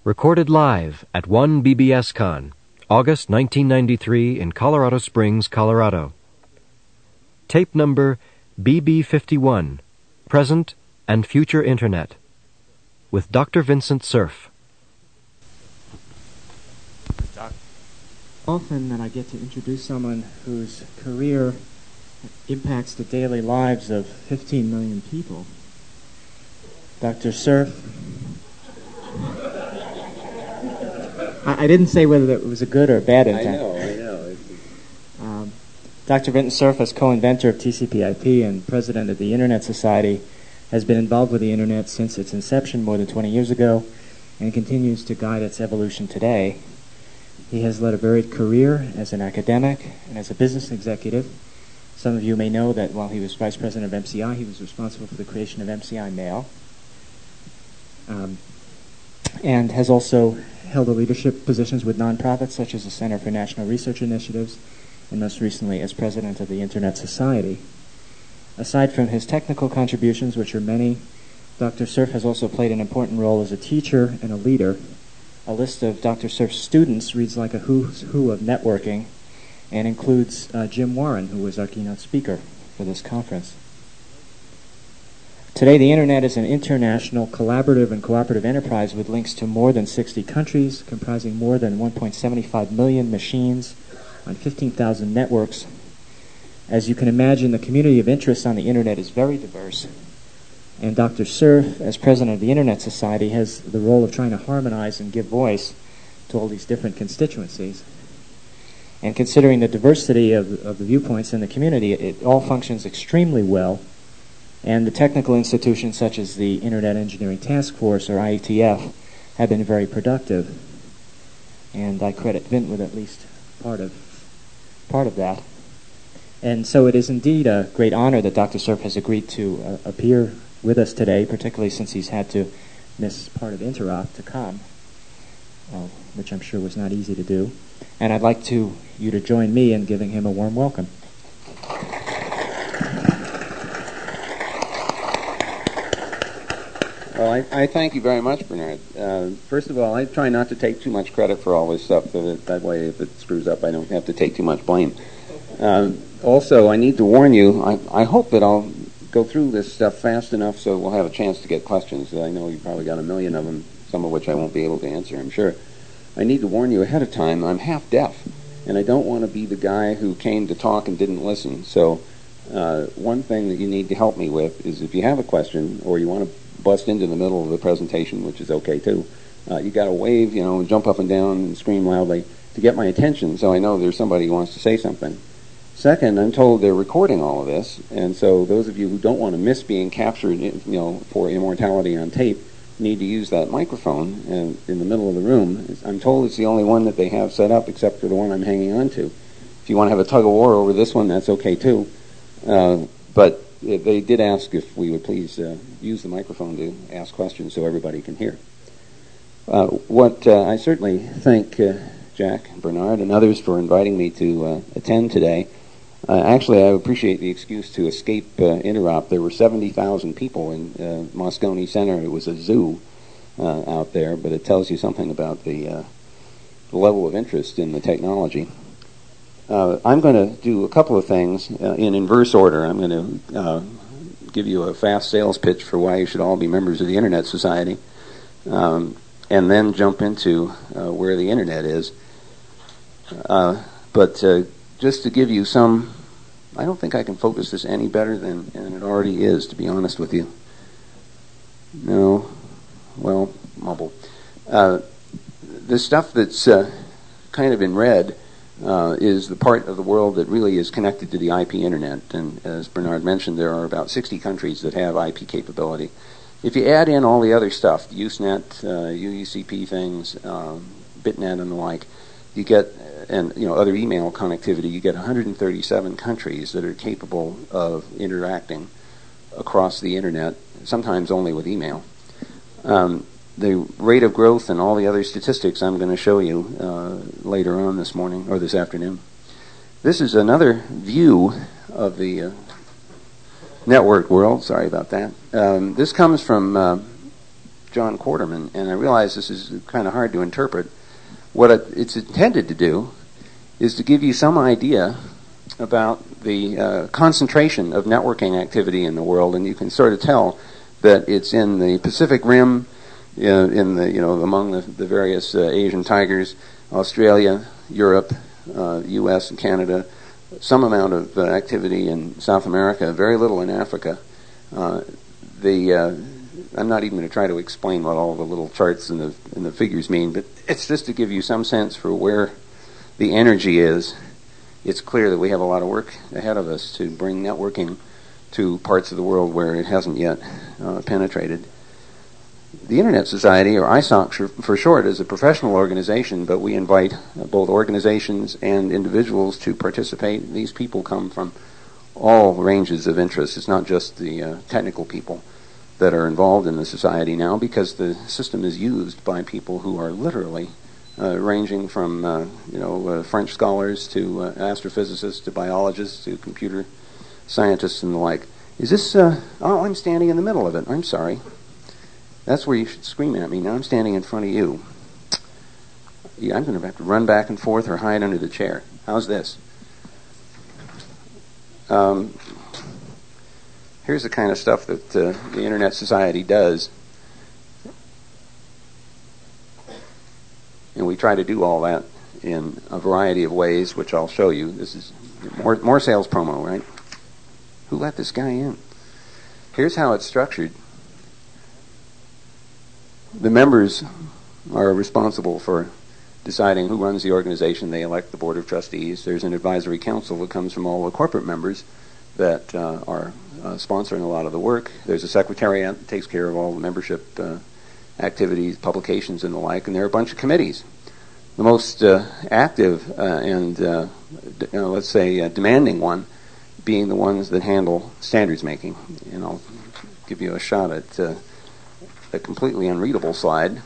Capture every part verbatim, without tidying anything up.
Recorded live at one B B S Con, August nineteen ninety-three in Colorado Springs, Colorado. Tape number B B fifty-one, Present and Future Internet, with Doctor Vincent Cerf. Often that I get to introduce someone whose career impacts the daily lives of fifteen million people. Doctor Cerf. I, I didn't say whether it was a good or a bad intent. I know, I know. Um, Doctor Vincent Cerf, as co-inventor of T C P I P and president of the Internet Society, has been involved with the Internet since its inception more than twenty years ago and continues to guide its evolution today. He has led a varied career as an academic and as a business executive. Some of you may know that while he was vice president of M C I, he was responsible for the creation of M C I Mail, um, and has also held leadership positions with nonprofits such as the Center for National Research Initiatives, and most recently as president of the Internet Society. Aside from his technical contributions, which are many, Doctor Cerf has also played an important role as a teacher and a leader. A list of Doctor Cerf's students reads like a who's who of networking and includes uh, Jim Warren, who was our keynote speaker for this conference. Today, the Internet is an international, collaborative, and cooperative enterprise with links to more than sixty countries, comprising more than one point seven five million machines on fifteen thousand networks. As you can imagine, the community of interest on the Internet is very diverse. And Doctor Cerf, as president of the Internet Society, has the role of trying to harmonize and give voice to all these different constituencies. And considering the diversity of, of the viewpoints in the community, it all functions extremely well. And the technical institutions such as the Internet Engineering Task Force, or I E T F, have been very productive. And I credit Vint with at least part of, part of that. And so it is indeed a great honor that Doctor Cerf has agreed to uh, appear with us today, particularly since he's had to miss part of Interop to come, uh, which I'm sure was not easy to do. And I'd like to you to join me in giving him a warm welcome. Well, I, I thank you very much, Bernard. Uh, first of all, I try not to take too much credit for all this stuff, so that, that way if it screws up, I don't have to take too much blame. Uh, also, I need to warn you, I, I hope that I'll go through this stuff fast enough so we'll have a chance to get questions. I know you probably got a million of them, some of which I won't be able to answer, I'm sure. I need to warn you ahead of time, I'm half deaf, and I don't want to be the guy who came to talk and didn't listen. So uh, one thing that you need to help me with is if you have a question or you want to bust into the middle of the presentation, which is okay too, uh, you got to wave, you know, jump up and down and scream loudly to get my attention so I know there's somebody who wants to say something. Second, I'm told they're recording all of this, and so those of you who don't want to miss being captured, you know, for immortality on tape, need to use that microphone in, in the middle of the room. I'm told it's the only one that they have set up, except for the one I'm hanging on to. If you want to have a tug of war over this one, that's okay too. Uh, but they did ask if we would please uh, use the microphone to ask questions so everybody can hear. Uh, what uh, I certainly thank uh, Jack, Bernard, and others for inviting me to uh, attend today. Uh, actually, I appreciate the excuse to escape uh, Interop. There were seventy thousand people in uh, Moscone Center. It was a zoo uh, out there, but it tells you something about the, uh, the level of interest in the technology. Uh, I'm going to do a couple of things uh, in inverse order. I'm going to uh, give you a fast sales pitch for why you should all be members of the Internet Society, um, and then jump into uh, where the Internet is. Uh, but uh, just to give you some, I don't think I can focus this any better than, than it already is, to be honest with you. No, well, mumble. Uh, the stuff that's uh, kind of in red uh, is the part of the world that really is connected to the I P Internet. And as Bernard mentioned, there are about sixty countries that have I P capability. If you add in all the other stuff, Usenet, uh, U U C P things, um, BitNet and the like, you get, and you know, other email connectivity, you get one hundred thirty-seven countries that are capable of interacting across the Internet, sometimes only with email. Um, the rate of growth and all the other statistics I'm going to show you uh, later on this morning, or this afternoon. This is another view of the uh, network world. Sorry about that. Um, this comes from uh, John Quarterman, and I realize this is kind of hard to interpret. What it, it's intended to do is to give you some idea about the uh, concentration of networking activity in the world, and you can sort of tell that it's in the Pacific Rim, uh, in the you know among the, the various uh, Asian tigers, Australia, Europe, uh, U S and Canada, some amount of uh, activity in South America, very little in Africa. Uh, the uh, I'm not even going to try to explain what all the little charts and the and the figures mean, but it's just to give you some sense for where the energy is. It's clear that we have a lot of work ahead of us to bring networking to parts of the world where it hasn't yet uh, penetrated. The Internet Society, or I S O C for short, is a professional organization, but we invite uh, both organizations and individuals to participate. These people come from all ranges of interest. It's not just the uh, technical people that are involved in the society now, because the system is used by people who are literally uh, ranging from uh, you know uh, French scholars to uh, astrophysicists to biologists to computer scientists and the like. Is this? Uh, oh, I'm standing in the middle of it. I'm sorry. That's where you should scream at me. Now I'm standing in front of you. Yeah, I'm going to have to run back and forth or hide under the chair. How's this? Um, here's the kind of stuff that uh, the Internet Society does. And we try to do all that in a variety of ways, which I'll show you. This is more, more sales promo, right? Who let this guy in? Here's how it's structured. The members are responsible for deciding who runs the organization. They elect the board of trustees. There's an advisory council that comes from all the corporate members that uh, are uh, sponsoring a lot of the work. There's a secretariat that takes care of all the membership uh, activities, publications, and the like. And there are a bunch of committees. The most uh, active uh, and, uh, d- uh, let's say, uh, demanding one being the ones that handle standards making. And I'll give you a shot at uh, a completely unreadable slide.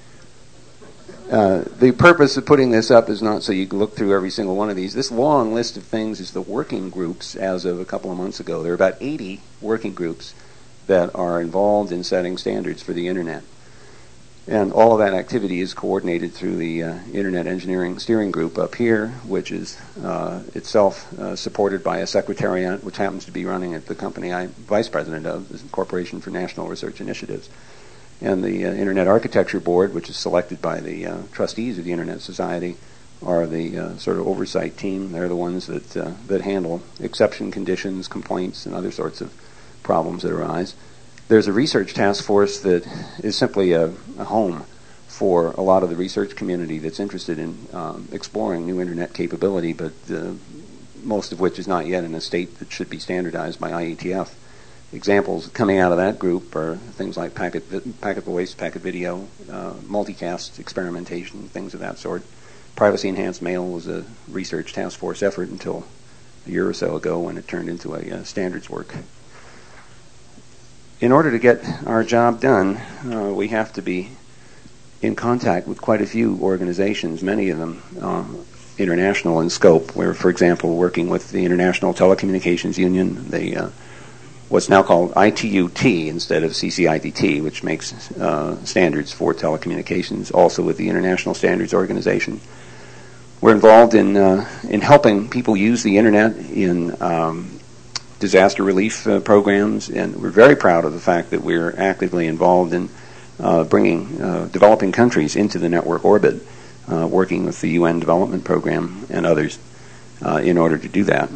Uh, the purpose of putting this up is not so you can look through every single one of these. This long list of things is the working groups as of a couple of months ago. There are about eighty working groups that are involved in setting standards for the Internet. And all of that activity is coordinated through the uh, Internet Engineering Steering Group up here, which is uh, itself uh, supported by a secretariat, which happens to be running at the company I'm vice president of, the Corporation for National Research Initiatives. And the uh, Internet Architecture Board, which is selected by the uh, trustees of the Internet Society, are the uh, sort of oversight team. They're the ones that uh, that handle exception conditions, complaints, and other sorts of problems that arise. There's a research task force that is simply a, a home for a lot of the research community that's interested in um, exploring new Internet capability, but uh, most of which is not yet in a state that should be standardized by I E T F. Examples coming out of that group are things like packet, packet voice, packet video, uh, multicast experimentation, things of that sort. Privacy-enhanced mail was a research task force effort until a year or so ago when it turned into a uh, standards work. In order to get our job done, uh, we have to be in contact with quite a few organizations, many of them uh, international in scope. We're, for example, working with the International Telecommunications Union, the uh, what's now called I T U T instead of C C I T T, which makes uh, standards for telecommunications, also with the International Standards Organization. We're involved in uh, in helping people use the Internet in um, disaster relief uh, programs, and we're very proud of the fact that we're actively involved in uh, bringing uh, developing countries into the network orbit, uh, working with the U N Development Program and others uh, in order to do that.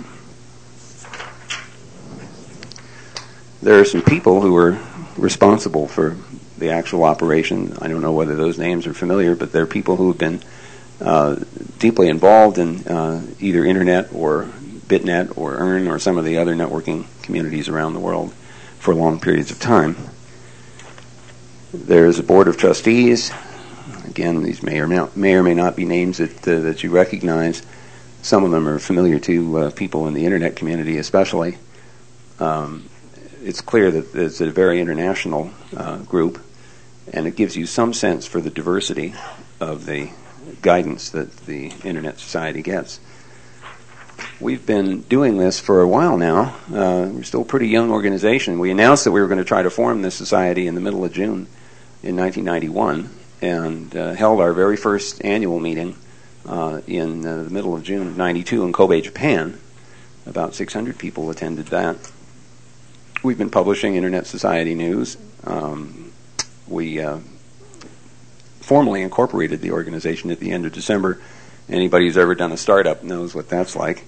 There are some people who are responsible for the actual operation. I don't know whether those names are familiar, but they're people who have been uh, deeply involved in uh, either Internet or BitNet or E A R N or some of the other networking communities around the world for long periods of time. There's a board of trustees. Again, these may or may not, may or may not be names that uh, that you recognize. Some of them are familiar to uh, people in the Internet community, especially. Um, It's clear that it's a very international uh, group, and it gives you some sense for the diversity of the guidance that the Internet Society gets. We've been doing this for a while now. Uh, we're still a pretty young organization. We announced that we were going to try to form this society in the middle of June in nineteen ninety-one and uh, held our very first annual meeting uh, in uh, the middle of June of ninety-two in Kobe, Japan. About six hundred people attended that. We've been publishing Internet Society News. Um, we uh, formally incorporated the organization at the end of December. Anybody who's ever done a startup knows what that's like.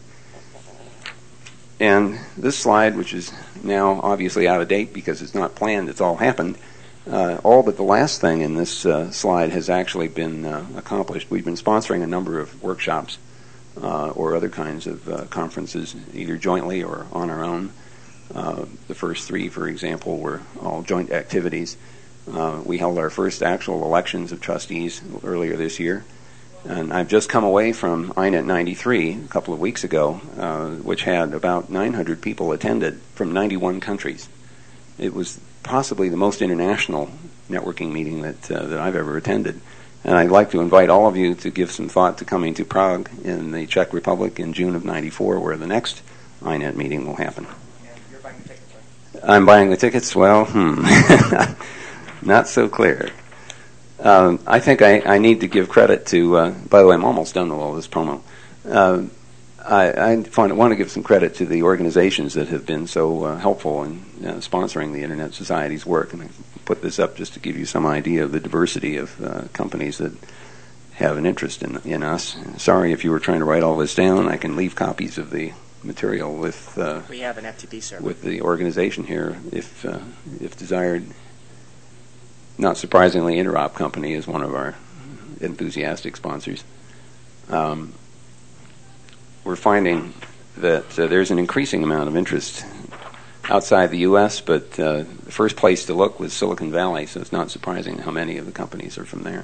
And this slide, which is now obviously out of date because it's not planned, it's all happened, uh, all but the last thing in this uh, slide has actually been uh, accomplished. We've been sponsoring a number of workshops uh, or other kinds of uh, conferences, either jointly or on our own. Uh, the first three, for example, were all joint activities. Uh, we held our first actual elections of trustees earlier this year. And I've just come away from I net ninety-three a couple of weeks ago, uh, which had about nine hundred people attended from ninety-one countries. It was possibly the most international networking meeting that uh, that I've ever attended. And I'd like to invite all of you to give some thought to coming to Prague in the Czech Republic in June of ninety-four, where the next I net meeting will happen. Yeah, you're buying the tickets, right? I'm buying the tickets? Well, hmm. Not so clear. Um, I think I, I need to give credit to, uh, by the way, I'm almost done with all this promo. Uh, I, I find, want to give some credit to the organizations that have been so uh, helpful in uh, sponsoring the Internet Society's work. And I put this up just to give you some idea of the diversity of uh, companies that have an interest in, in us. Sorry if you were trying to write all this down. I can leave copies of the material with uh, we have an F T P server with the organization here if uh, if desired. Not surprisingly, Interop Company is one of our enthusiastic sponsors. Um, we're finding that uh, there's an increasing amount of interest outside the U S, but uh, the first place to look was Silicon Valley, so it's not surprising how many of the companies are from there.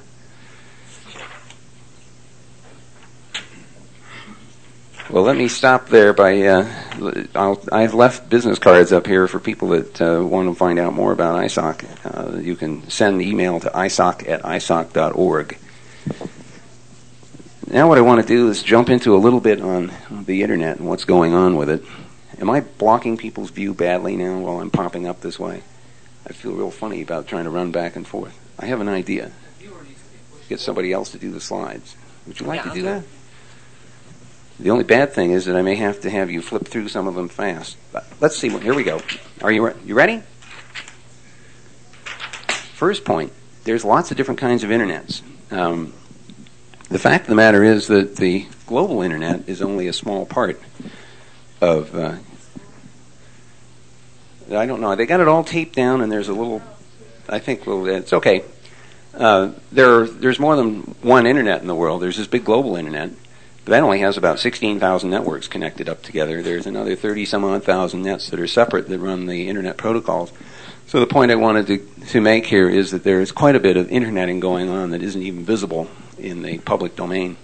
Well, let me stop there by, uh, I'll, I've left business cards up here for people that uh, want to find out more about I S O C. Uh, you can send email to I S O C at I S O C dot org. Now what I want to do is jump into a little bit on the Internet and what's going on with it. Am I blocking people's view badly now while I'm popping up this way? I feel real funny about trying to run back and forth. I have an idea. Get somebody else to do the slides. Would you like yeah, to do okay. that? The only bad thing is that I may have to have you flip through some of them fast. But let's see. Here we go. Are you re- you ready? First point, there's lots of different kinds of internets. Um, the fact of the matter is that the global internet is only a small part of... Uh, I don't know. They got it all taped down, and there's a little... I think well, it's okay. Uh, there, There's more than one internet in the world. There's this big global internet. But that only has about sixteen thousand networks connected up together. There's another thirty some odd thousand nets that are separate that run the internet protocols. So the point I wanted to, to make here is that there is quite a bit of interneting going on that isn't even visible in the public domain.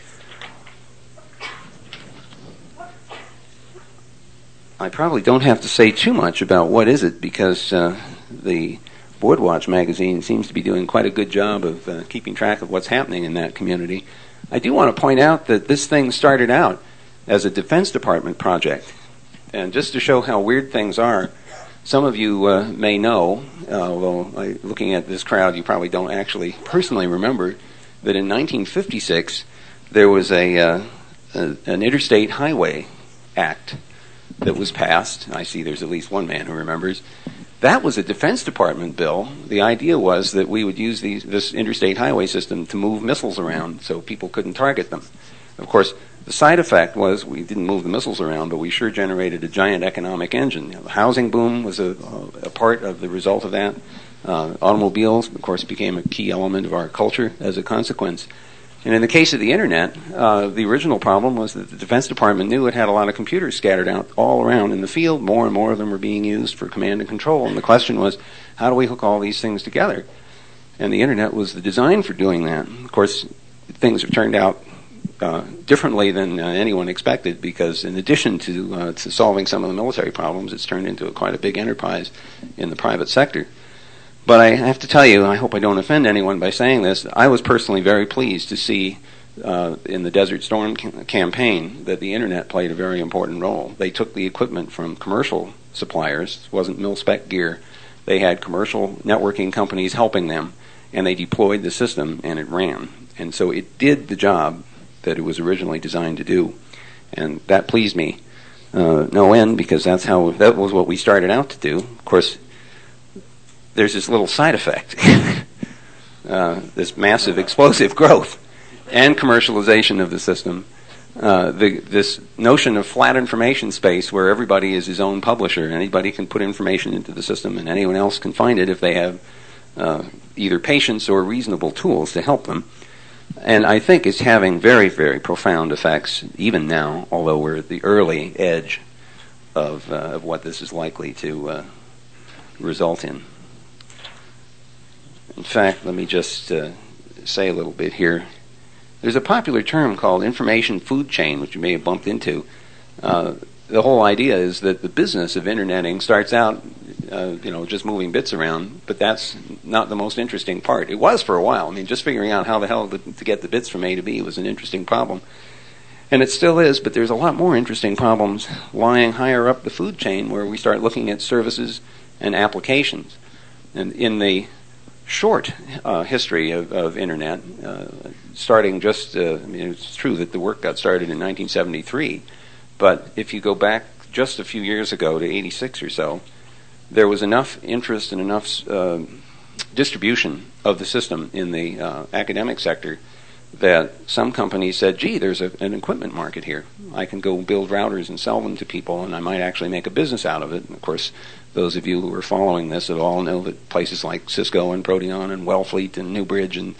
I probably don't have to say too much about what is it because uh, the Boardwatch magazine seems to be doing quite a good job of uh, keeping track of what's happening in that community. I do want to point out that this thing started out as a Defense Department project. And just to show how weird things are, some of you uh, may know, uh, although uh, looking at this crowd, you probably don't actually personally remember, that in nineteen fifty-six there was a, uh, a an Interstate Highway Act that was passed. I see there's at least one man who remembers. That was a Defense Department bill. The idea was that we would use these, this interstate highway system to move missiles around so people couldn't target them. Of course, the side effect was we didn't move the missiles around, but we sure generated a giant economic engine. You know, the housing boom was a, a part of the result of that. Uh, automobiles, of course, became a key element of our culture as a consequence. And in the case of the Internet, uh, the original problem was that the Defense Department knew it had a lot of computers scattered out all around in the field. More and more of them were being used for command and control. And the question was, how do we hook all these things together? And the Internet was the design for doing that. Of course, things have turned out uh, differently than uh, anyone expected because in addition to, uh, to solving some of the military problems, it's turned into a, quite a big enterprise in the private sector. But I have to tell you, I hope I don't offend anyone by saying this, I was personally very pleased to see uh, in the Desert Storm ca- campaign that the Internet played a very important role. They took the equipment from commercial suppliers. It wasn't mil-spec gear. They had commercial networking companies helping them. and they deployed the system, and it ran. And so it did the job that it was originally designed to do. And that pleased me uh, no end, because that's how that was what we started out to do. Of course, there's this little side effect, uh, this massive explosive growth and commercialization of the system. Uh, the, this notion of flat information space where everybody is his own publisher, anybody can put information into the system and anyone else can find it if they have uh, either patience or reasonable tools to help them. And I think it's having very, very profound effects even now, although we're at the early edge of, uh, of what this is likely to uh, result in. In fact, let me just uh, say a little bit here. There's a popular term called information food chain, which you may have bumped into. Uh, the whole idea is that the business of interneting starts out, uh, you know, just moving bits around, but that's not the most interesting part. It was for a while. I mean, just figuring out how the hell to, to get the bits from A to B was an interesting problem. And it still is, but there's a lot more interesting problems lying higher up the food chain where we start looking at services and applications. And in the short uh, history of, of Internet, uh, starting just, uh, I mean, it's true that the work got started in nineteen seventy-three, but if you go back just a few years ago to eighty-six or so, there was enough interest and enough uh, distribution of the system in the uh, academic sector that some companies said, gee, there's a, an equipment market here. I can go build routers and sell them to people, and I might actually make a business out of it. And of course, those of you who are following this at all know that places like Cisco and Proteon and Wellfleet and Newbridge and,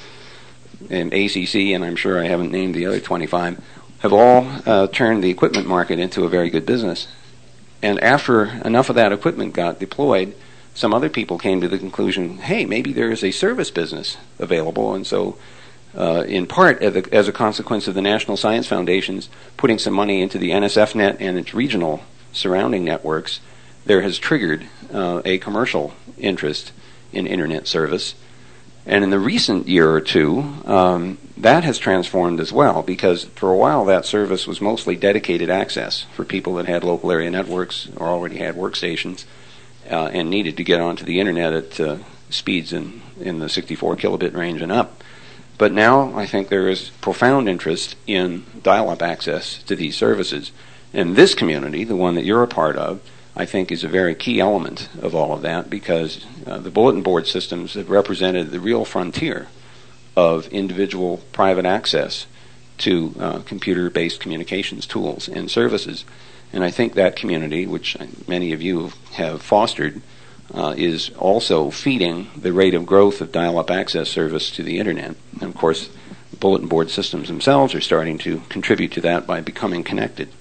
and A C C, and I'm sure I haven't named the other twenty-five, have all uh, turned the equipment market into a very good business. And after enough of that equipment got deployed, some other people came to the conclusion, hey, maybe there is a service business available. And so uh, in part as a, as a consequence of the National Science Foundation's putting some money into the N S F net and its regional surrounding networks, there has triggered uh, a commercial interest in Internet service. And in the recent year or two, um, that has transformed as well, because for a while that service was mostly dedicated access for people that had local area networks or already had workstations uh, and needed to get onto the Internet at uh, speeds in, in the sixty-four kilobit range and up. But now I think there is profound interest in dial-up access to these services. And this community, the one that you're a part of, I think is a very key element of all of that, because uh, the bulletin board systems have represented the real frontier of individual private access to uh, computer-based communications tools and services. And I think that community, which many of you have fostered, uh, is also feeding the rate of growth of dial-up access service to the Internet. And of course, the bulletin board systems themselves are starting to contribute to that by becoming connected.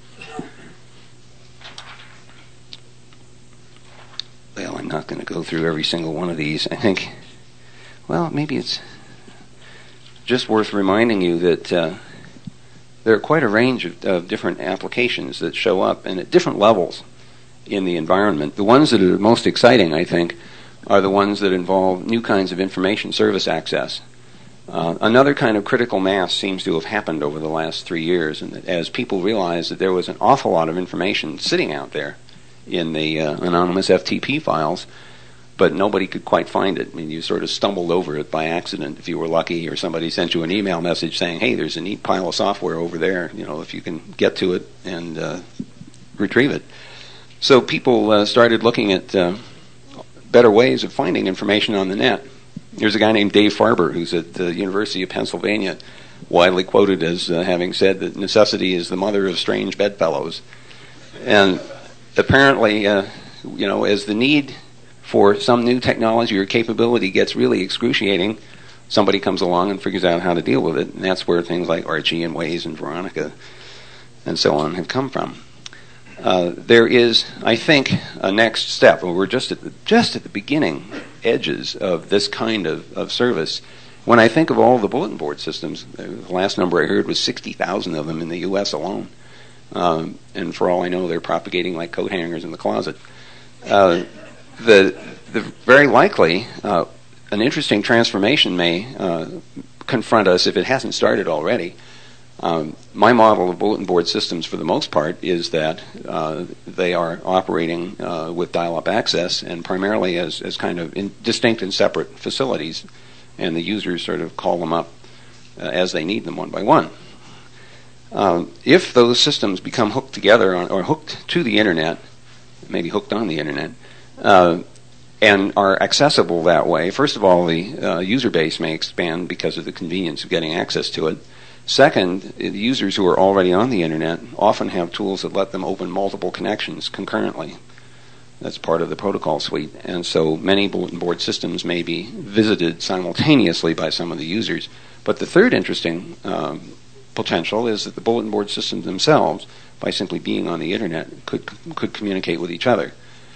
Well, I'm not going to go through every single one of these. I think, well, maybe it's just worth reminding you that uh, there are quite a range of, of different applications that show up and at different levels in the environment. The ones that are most exciting, I think, are the ones that involve new kinds of information service access. Uh, another kind of critical mass seems to have happened over the last three years, and that as people realized that there was an awful lot of information sitting out there in the uh, anonymous F T P files, but nobody could quite find it. I mean, you sort of stumbled over it by accident if you were lucky, or somebody sent you an email message saying, hey, there's a neat pile of software over there, you know, if you can get to it and uh, retrieve it. So people uh, started looking at uh, better ways of finding information on the net. There's a guy named Dave Farber who's at the University of Pennsylvania, widely quoted as uh, having said that necessity is the mother of strange bedfellows. And apparently, uh, you know, as the need for some new technology or capability gets really excruciating, somebody comes along and figures out how to deal with it, and that's where things like Archie and Waze and Veronica and so on have come from. Uh, there is, I think, a next step, and we're just at the, just at the beginning edges of this kind of, of service. When I think of all the bulletin board systems, the last number I heard was sixty thousand of them in the U S alone. Um, and for all I know, they're propagating like coat hangers in the closet. Uh, the, the very likely, uh, an interesting transformation may uh, confront us if it hasn't started already. Um, my model of bulletin board systems, for the most part, is that uh, they are operating uh, with dial-up access and primarily as, as kind of in distinct and separate facilities. and the users sort of call them up uh, as they need them one by one. Um, if those systems become hooked together on, or hooked to the internet, maybe hooked on the internet, uh, and are accessible that way, first of all, the uh, user base may expand because of the convenience of getting access to it. Second, the users who are already on the internet often have tools that let them open multiple connections concurrently. That's part of the protocol suite. And so many bulletin board systems may be visited simultaneously by some of the users. But the third interesting um, potential is that the bulletin board systems themselves, by simply being on the internet, could could communicate with each other.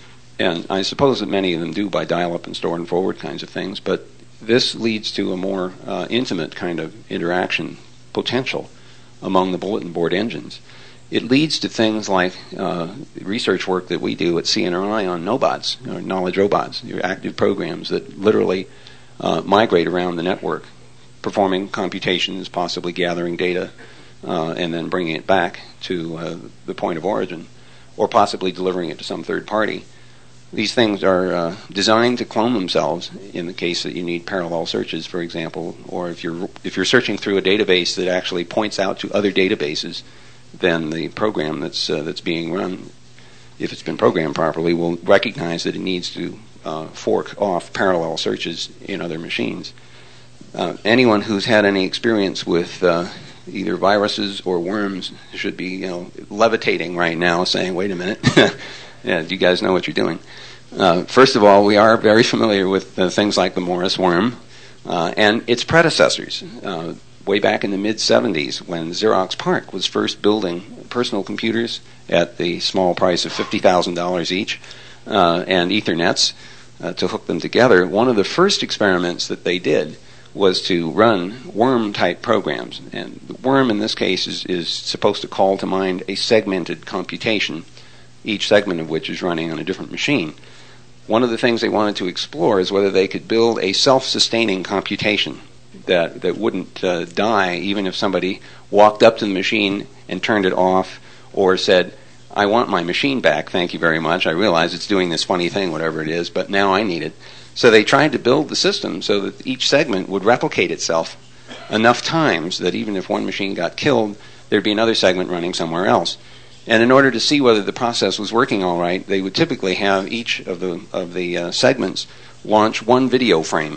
And I suppose that many of them do by dial-up and store and forward kinds of things, but this leads to a more uh, intimate kind of interaction potential among the bulletin board engines. It leads to things like uh, research work that we do at C N R I on NOBOTs, or knowledge robots, your active programs that literally uh, migrate around the network, performing computations, possibly gathering data, uh, and then bringing it back to uh, the point of origin, or possibly delivering it to some third party. These things are uh, designed to clone themselves in the case that you need parallel searches, for example, or if you're if you're searching through a database that actually points out to other databases, then the program that's uh, that's being run, if it's been programmed properly, will recognize that it needs to uh, fork off parallel searches in other machines. Uh, anyone who's had any experience with uh, either viruses or worms should be, you know, levitating right now, saying, "Wait a minute, yeah, do you guys know what you're doing?" Uh, first of all, we are very familiar with uh, things like the Morris worm uh, and its predecessors. Uh, way back in the mid seventies, when Xerox PARC was first building personal computers at the small price of fifty thousand dollars each, uh, and Ethernets uh, to hook them together, one of the first experiments that they did was to run worm-type programs. And the worm in this case is, is supposed to call to mind a segmented computation, each segment of which is running on a different machine. One of the things they wanted to explore is whether they could build a self-sustaining computation that, that wouldn't uh, die even if somebody walked up to the machine and turned it off or said, "I want my machine back, thank you very much. I realize it's doing this funny thing, whatever it is, but now I need it." So they tried to build the system so that each segment would replicate itself enough times that even if one machine got killed, there'd be another segment running somewhere else. And in order to see whether the process was working all right, they would typically have each of the of the uh, segments launch one video frame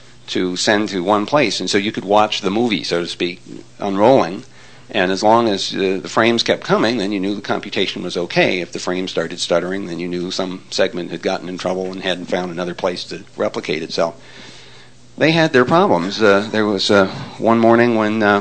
to send to one place. And so you could watch the movie, so to speak, unrolling. And as long as uh, the frames kept coming, then you knew the computation was okay. If the frame started stuttering, then you knew some segment had gotten in trouble and hadn't found another place to replicate itself. They had their problems. Uh, there was uh, one morning when uh,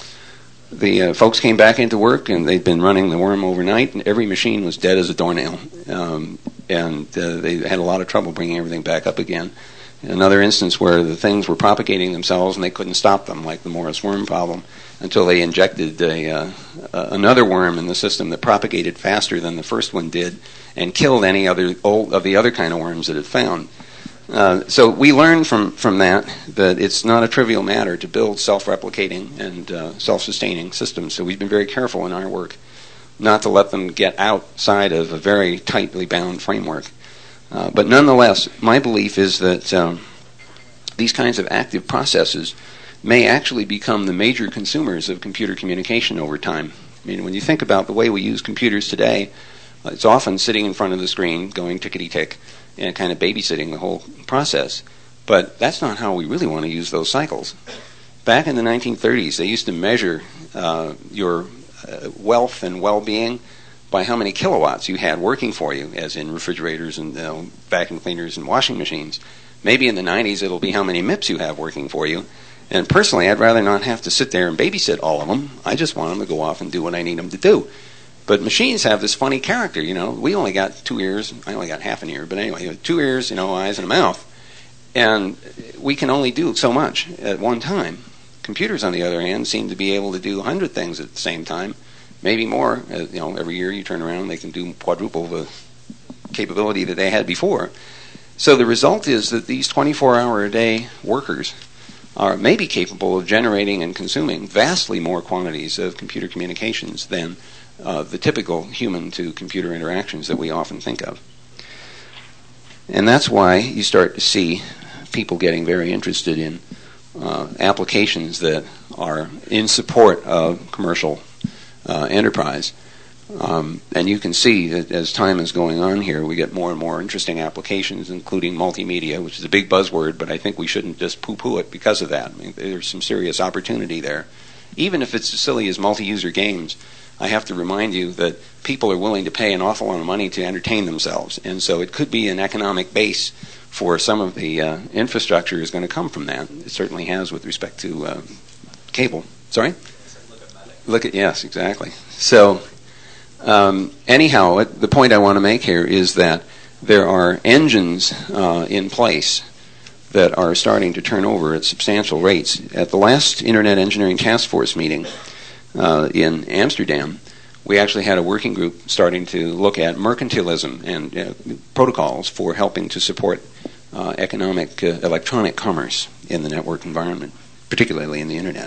the uh, folks came back into work, and they'd been running the worm overnight, and every machine was dead as a doornail. Um, and uh, they had a lot of trouble bringing everything back up again. Another instance where the things were propagating themselves and they couldn't stop them, like the Morris worm problem, until they injected a, uh, uh, another worm in the system that propagated faster than the first one did and killed any other old, of the other kind of worms that it found. Uh, so we learned from, from that that it's not a trivial matter to build self-replicating and uh, self-sustaining systems. So we've been very careful in our work not to let them get outside of a very tightly bound framework. Uh, but nonetheless, my belief is that um, these kinds of active processes may actually become the major consumers of computer communication over time. I mean, when you think about the way we use computers today, uh, it's often sitting in front of the screen, going tickety-tick, and kind of babysitting the whole process. But that's not how we really want to use those cycles. Back in the nineteen thirties, they used to measure uh, your uh, wealth and well-being by how many kilowatts you had working for you, as in refrigerators and you know, vacuum cleaners and washing machines. Maybe in the nineties it'll be how many M I Ps you have working for you. And personally, I'd rather not have to sit there and babysit all of them. I just want them to go off and do what I need them to do. But machines have this funny character, you know. We only got two ears. I only got half an ear, but anyway, two ears, you know, eyes and a mouth. And we can only do so much at one time. Computers, on the other hand, seem to be able to do a hundred things at the same time. Maybe more. Uh, you know, every year you turn around, they can do quadruple the capability that they had before. So the result is that these twenty-four hour a day workers are maybe capable of generating and consuming vastly more quantities of computer communications than uh, the typical human-to-computer interactions that we often think of. And that's why you start to see people getting very interested in uh, applications that are in support of commercial uh, enterprise. Um, and you can see that as time is going on here, we get more and more interesting applications, including multimedia, which is a big buzzword, but I think we shouldn't just poo-poo it because of that. I mean, there's some serious opportunity there. Even if it's as silly as multi-user games, I have to remind you that people are willing to pay an awful lot of money to entertain themselves, and so it could be an economic base for some of the uh, infrastructure is going to come from that. It certainly has with respect to uh, cable. Sorry? Look at, yes, exactly. So, um, anyhow, what, the point I want to make here is that there are engines uh, in place that are starting to turn over at substantial rates. At the last Internet Engineering Task Force meeting uh, in Amsterdam, we actually had a working group starting to look at mercantilism and uh, protocols for helping to support uh, economic uh, electronic commerce in the network environment, particularly in the Internet.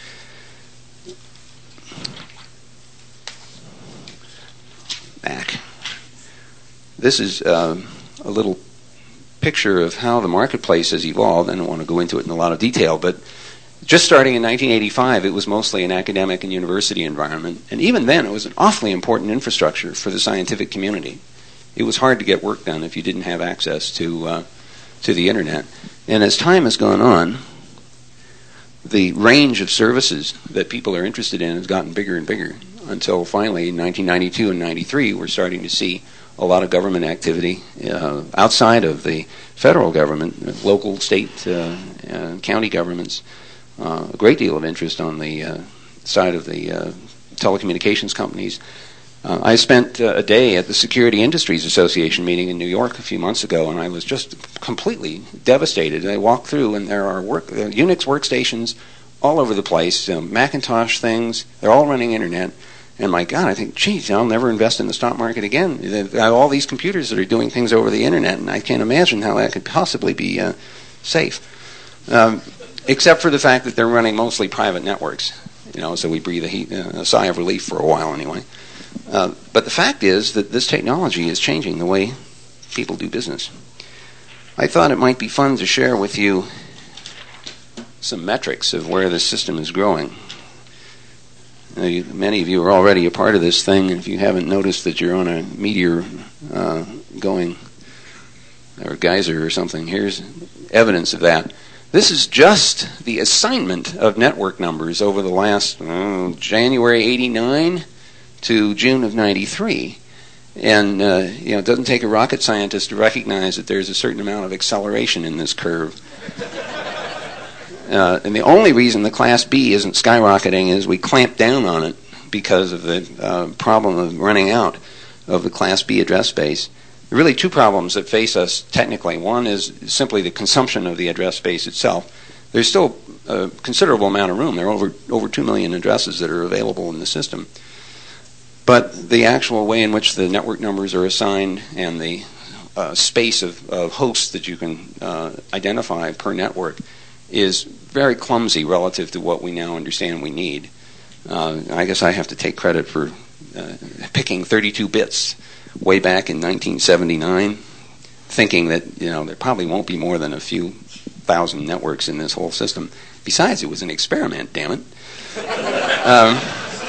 Back. This is uh, a little picture of how the marketplace has evolved. I don't want to go into it in a lot of detail, but just starting in nineteen eighty-five, it was mostly an academic and university environment. And even then, it was an awfully important infrastructure for the scientific community. It was hard to get work done if you didn't have access to uh, to the Internet. And as time has gone on, the range of services that people are interested in has gotten bigger and bigger, until finally in nineteen ninety-two and ninety-three, we're starting to see a lot of government activity uh, outside of the federal government, local, state, uh, uh, county governments. Uh, a great deal of interest on the uh, side of the uh, telecommunications companies. Uh, I spent uh, a day at the Security Industries Association meeting in New York a few months ago, and I was just completely devastated. I walked through, and there are work, uh, Unix workstations all over the place, um, Macintosh things, they're all running Internet. And my God, I think, geez, I'll never invest in the stock market again. There are all these computers that are doing things over the Internet, and I can't imagine how that could possibly be uh, safe. Um, except for the fact that they're running mostly private networks, you know, so we breathe a, heat, uh, a sigh of relief for a while anyway. Uh, but the fact is that this technology is changing the way people do business. I thought it might be fun to share with you some metrics of where this system is growing. Now, you, many of you are already a part of this thing, and if you haven't noticed that you're on a meteor uh, going, or geyser or something, here's evidence of that. This is just the assignment of network numbers over the last uh, January eighty-nine to June of ninety-three. And uh, you know, it doesn't take a rocket scientist to recognize that there's a certain amount of acceleration in this curve. Uh, and the only reason the Class B isn't skyrocketing is we clamped down on it because of the uh, problem of running out of the Class B address space. There are really two problems that face us technically. One is simply the consumption of the address space itself. There's still a considerable amount of room. There are over, over two million addresses that are available in the system. But the actual way in which the network numbers are assigned and the uh, space of, of hosts that you can uh, identify per network is very clumsy relative to what we now understand we need. Uh, I guess I have to take credit for uh, picking thirty-two bits way back in nineteen seventy-nine, thinking that, you know, there probably won't be more than a few thousand networks in this whole system. Besides, it was an experiment, damn it. um,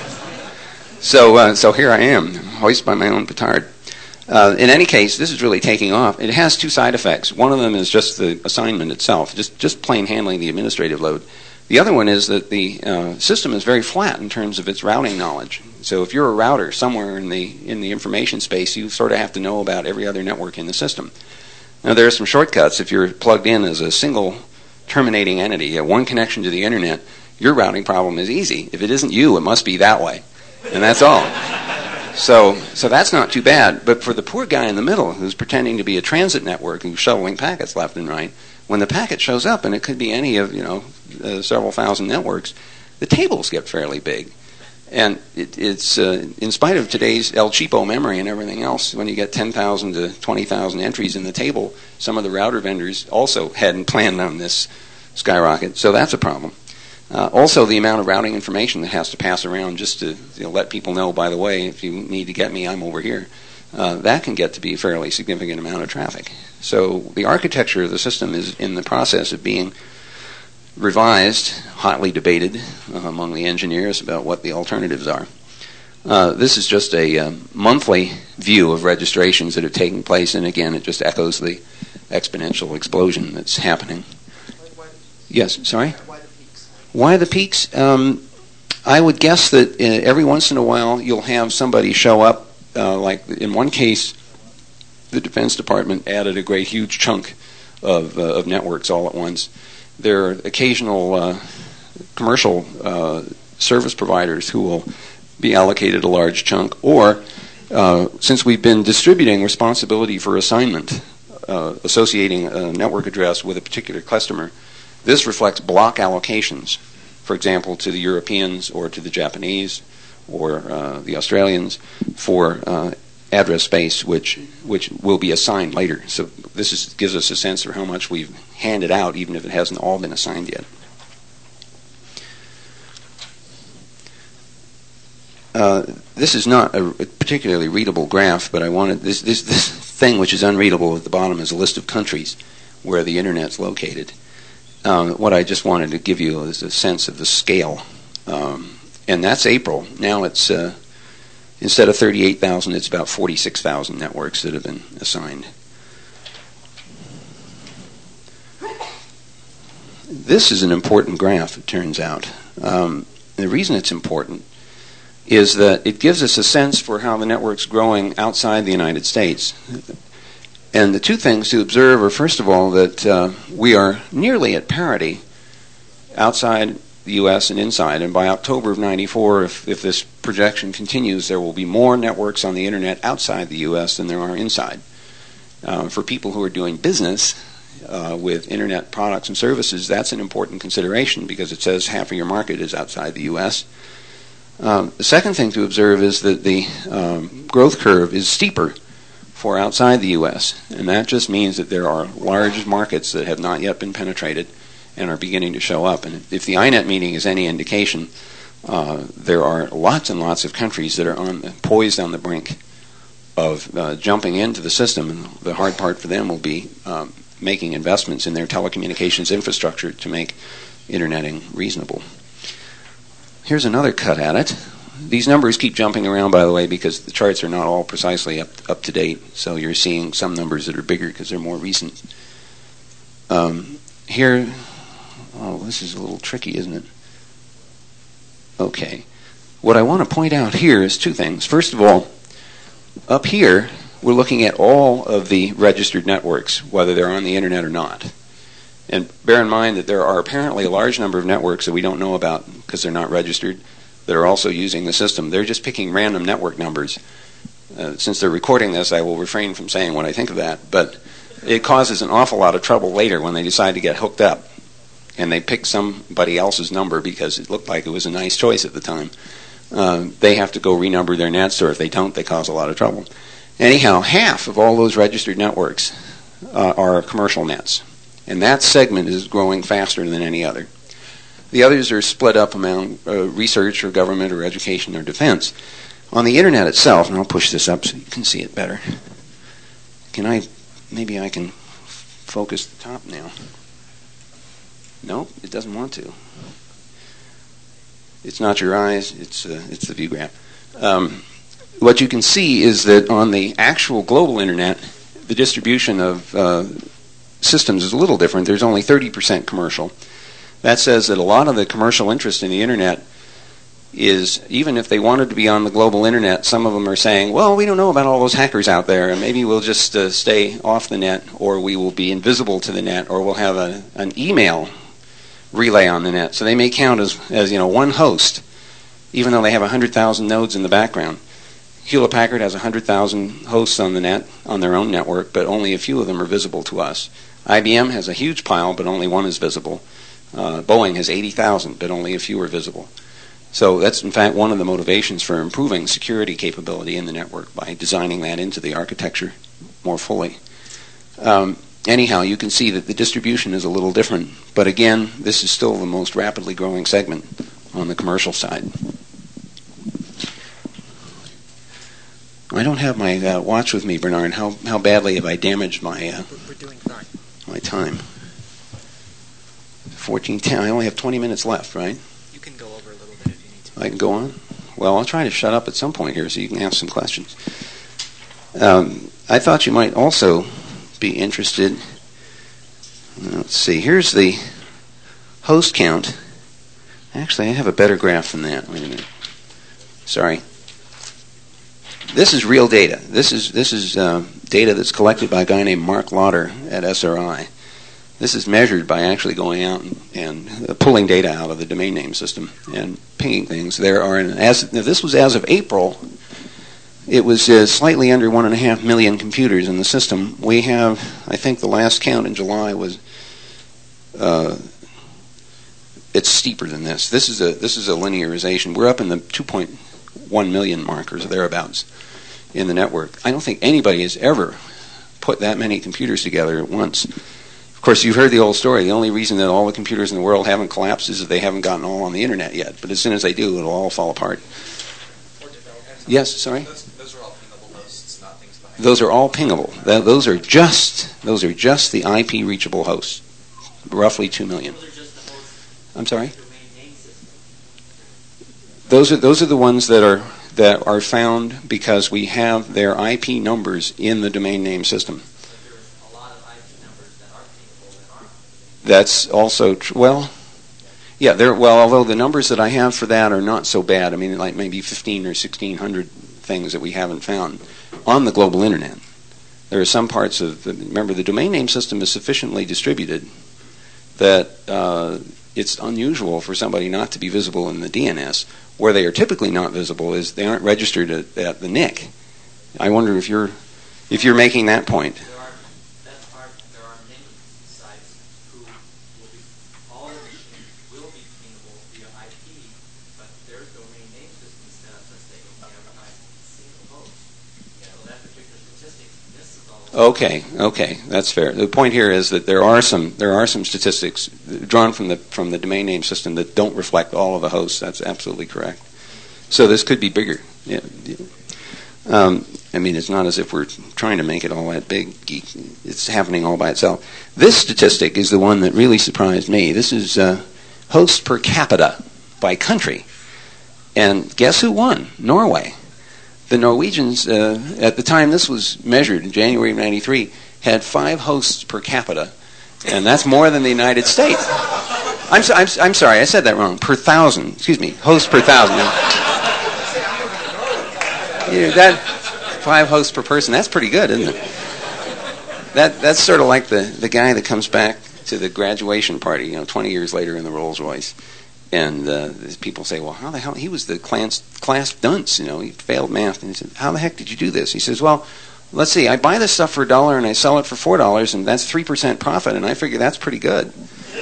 so, uh, so here I am, hoist by my own petard. Uh, in any case, this is really taking off. It has two side effects. One of them is just the assignment itself, just, just plain handling the administrative load. The other one is that the uh, system is very flat in terms of its routing knowledge. So if you're a router somewhere in the in the information space, you sort of have to know about every other network in the system. Now, there are some shortcuts. If you're plugged in as a single terminating entity, you have one connection to the Internet, your routing problem is easy. If it isn't you, it must be that way. And that's all. So, so that's not too bad. But for the poor guy in the middle who's pretending to be a transit network who's shoveling packets left and right, when the packet shows up, and it could be any of, you know, uh, several thousand networks, the tables get fairly big. And it, it's, uh, in spite of today's El Cheapo memory and everything else, when you get ten thousand to twenty thousand entries in the table, some of the router vendors also hadn't planned on this skyrocket. So that's a problem. Uh, also, the amount of routing information that has to pass around just to, you know, let people know, by the way, if you need to get me, I'm over here. Uh, that can get to be a fairly significant amount of traffic. So the architecture of the system is in the process of being revised, hotly debated uh, among the engineers about what the alternatives are. Uh, this is just a uh, monthly view of registrations that are taking place, and again, it just echoes the exponential explosion that's happening. Yes, sorry? Why the peaks? Why the peaks? Um, I would guess that uh, every once in a while you'll have somebody show up, uh, like in one case, the Defense Department added a great huge chunk of, uh, of networks all at once. There are occasional uh, commercial uh, service providers who will be allocated a large chunk, or uh, since we've been distributing responsibility for assignment, uh, associating a network address with a particular customer, this reflects block allocations, for example, to the Europeans or to the Japanese or uh, the Australians for uh, address space, which which will be assigned later. So this is, gives us a sense of how much we've handed out, even if it hasn't all been assigned yet. Uh, this is not a, a particularly readable graph, but I wanted this, this this thing which is unreadable at the bottom is a list of countries where the Internet's located. Um, what I just wanted to give you is a sense of the scale, um, and that's April. Now it's uh, instead of thirty-eight thousand, it's about forty-six thousand networks that have been assigned. This is an important graph, it turns out. Um, the reason it's important is that it gives us a sense for how the network's growing outside the United States. And the two things to observe are, first of all, that uh, we are nearly at parity outside the U S and inside. And by October of ninety-four, if, if this projection continues, there will be more networks on the Internet outside the U S than there are inside. Uh, for people who are doing business uh, with Internet products and services, that's an important consideration because it says half of your market is outside the U S Um, the second thing to observe is that the um, growth curve is steeper for outside the U S, and that just means that there are large markets that have not yet been penetrated and are beginning to show up. And if the I NET meeting is any indication, uh, there are lots and lots of countries that are on, poised on the brink of uh, jumping into the system, and the hard part for them will be um, making investments in their telecommunications infrastructure to make interneting reasonable. Here's another cut at it. These numbers keep jumping around, by the way, because the charts are not all precisely up, up to date. So you're seeing some numbers that are bigger because they're more recent. Um, here, oh, this is a little tricky, isn't it? Okay. What I want to point out here is two things. First of all, up here, we're looking at all of the registered networks, whether they're on the Internet or not. And bear in mind that there are apparently a large number of networks that we don't know about because they're not registered that are also using the system. They're just picking random network numbers. Uh, since they're recording this, I will refrain from saying what I think of that. But it causes an awful lot of trouble later when they decide to get hooked up and they pick somebody else's number because it looked like it was a nice choice at the time. Uh, they have to go renumber their nets, or if they don't, they cause a lot of trouble. Anyhow, half of all those registered networks uh, are commercial nets. And that segment is growing faster than any other. The others are split up among uh, research or government or education or defense. On the Internet itself, and I'll push this up so you can see it better. Can I, maybe I can focus the top now. Nope, it doesn't want to. It's not your eyes, it's, uh, it's the view graph. Um, what you can see is that on the actual global Internet, the distribution of uh, systems is a little different. There's only thirty percent commercial. That says that a lot of the commercial interest in the Internet is, even if they wanted to be on the global Internet, some of them are saying, well, we don't know about all those hackers out there, and maybe we'll just uh, stay off the net, or we will be invisible to the net, or we'll have a, an email relay on the net. So they may count as, as you know, one host, even though they have one hundred thousand nodes in the background. Hewlett-Packard has one hundred thousand hosts on the net, on their own network, but only a few of them are visible to us. I B M has a huge pile, but only one is visible. Uh, Boeing has eighty thousand, but only a few are visible. So that's, in fact, one of the motivations for improving security capability in the network by designing that into the architecture more fully. Um, anyhow, you can see that the distribution is a little different. But again, this is still the most rapidly growing segment on the commercial side. I don't have my uh, watch with me, Bernard. How how badly have I damaged my uh, We're doing fine. my time? fourteen ten. I only have twenty minutes left, right? You can go over a little bit if you need to. I can go on? Well, I'll try to shut up at some point here so you can ask some questions. Um, I thought you might also be interested. Let's see. Here's the host count. Actually, I have a better graph than that. Wait a minute. Sorry. This is real data. This is this is uh, data that's collected by a guy named Mark Lauder at S R I. This is measured by actually going out and, and uh, pulling data out of the domain name system and pinging things. There are, as if this was as of April, it was uh, slightly under one and a half million computers in the system. We have, I think, the last count in July was. Uh, it's steeper than this. This is a this is a linearization. We're up in the two point one million markers or thereabouts in the network. I don't think anybody has ever put that many computers together at once. Of course, you've heard the old story. The only reason that all the computers in the world haven't collapsed is that they haven't gotten all on the internet yet. But as soon as they do, it'll all fall apart. Yes, sorry? Those, those are all pingable hosts, not things behind. Those are all pingable. Th- those are just those are just the I P reachable hosts. Roughly two million. Those are just the hosts. I'm sorry? Domain name system. Those are those are the ones that are that are found because we have their I P numbers in the domain name system. But there's a lot of I P numbers that are pingable that aren't. That's also tr- well, yeah. There. Well, although the numbers that I have for that are not so bad. I mean, like maybe fifteen or sixteen hundred things that we haven't found on the global internet. There are some parts of the, remember the domain name system is sufficiently distributed that uh, it's unusual for somebody not to be visible in the D N S. Where they are typically not visible is they aren't registered at, at the N I C. I wonder if you're if you're making that point. There are, that are, there are many sites who will be, all the machines will be pingable via I P, but their domain name system is set up such that they can advertise a single host. So that particular statistic misses all of Okay, okay, that's fair. The point here is that there are some there are some statistics drawn from the from the domain name system that don't reflect all of the hosts. That's absolutely correct. So this could be bigger. Yeah. Um, I mean, it's not as if we're trying to make it all that big. It's happening all by itself. This statistic is the one that really surprised me. This is uh, hosts per capita by country, and guess who won? Norway. The Norwegians, uh, at the time this was measured in January of ninety-three, had five hosts per capita, and that's more than the United States. I'm, so, I'm, I'm sorry, I said that wrong. Per thousand, excuse me, hosts per thousand. You know, that five hosts per person. That's pretty good, isn't it? That that's sort of like the, the guy that comes back to the graduation party, you know, twenty years later in the Rolls Royce. And uh, people say, well, how the hell? He was the class, class dunce, you know, he failed math. And he said, how the heck did you do this? He says, well, let's see, I buy this stuff for a dollar and I sell it for four dollars, and that's three percent profit, and I figure that's pretty good.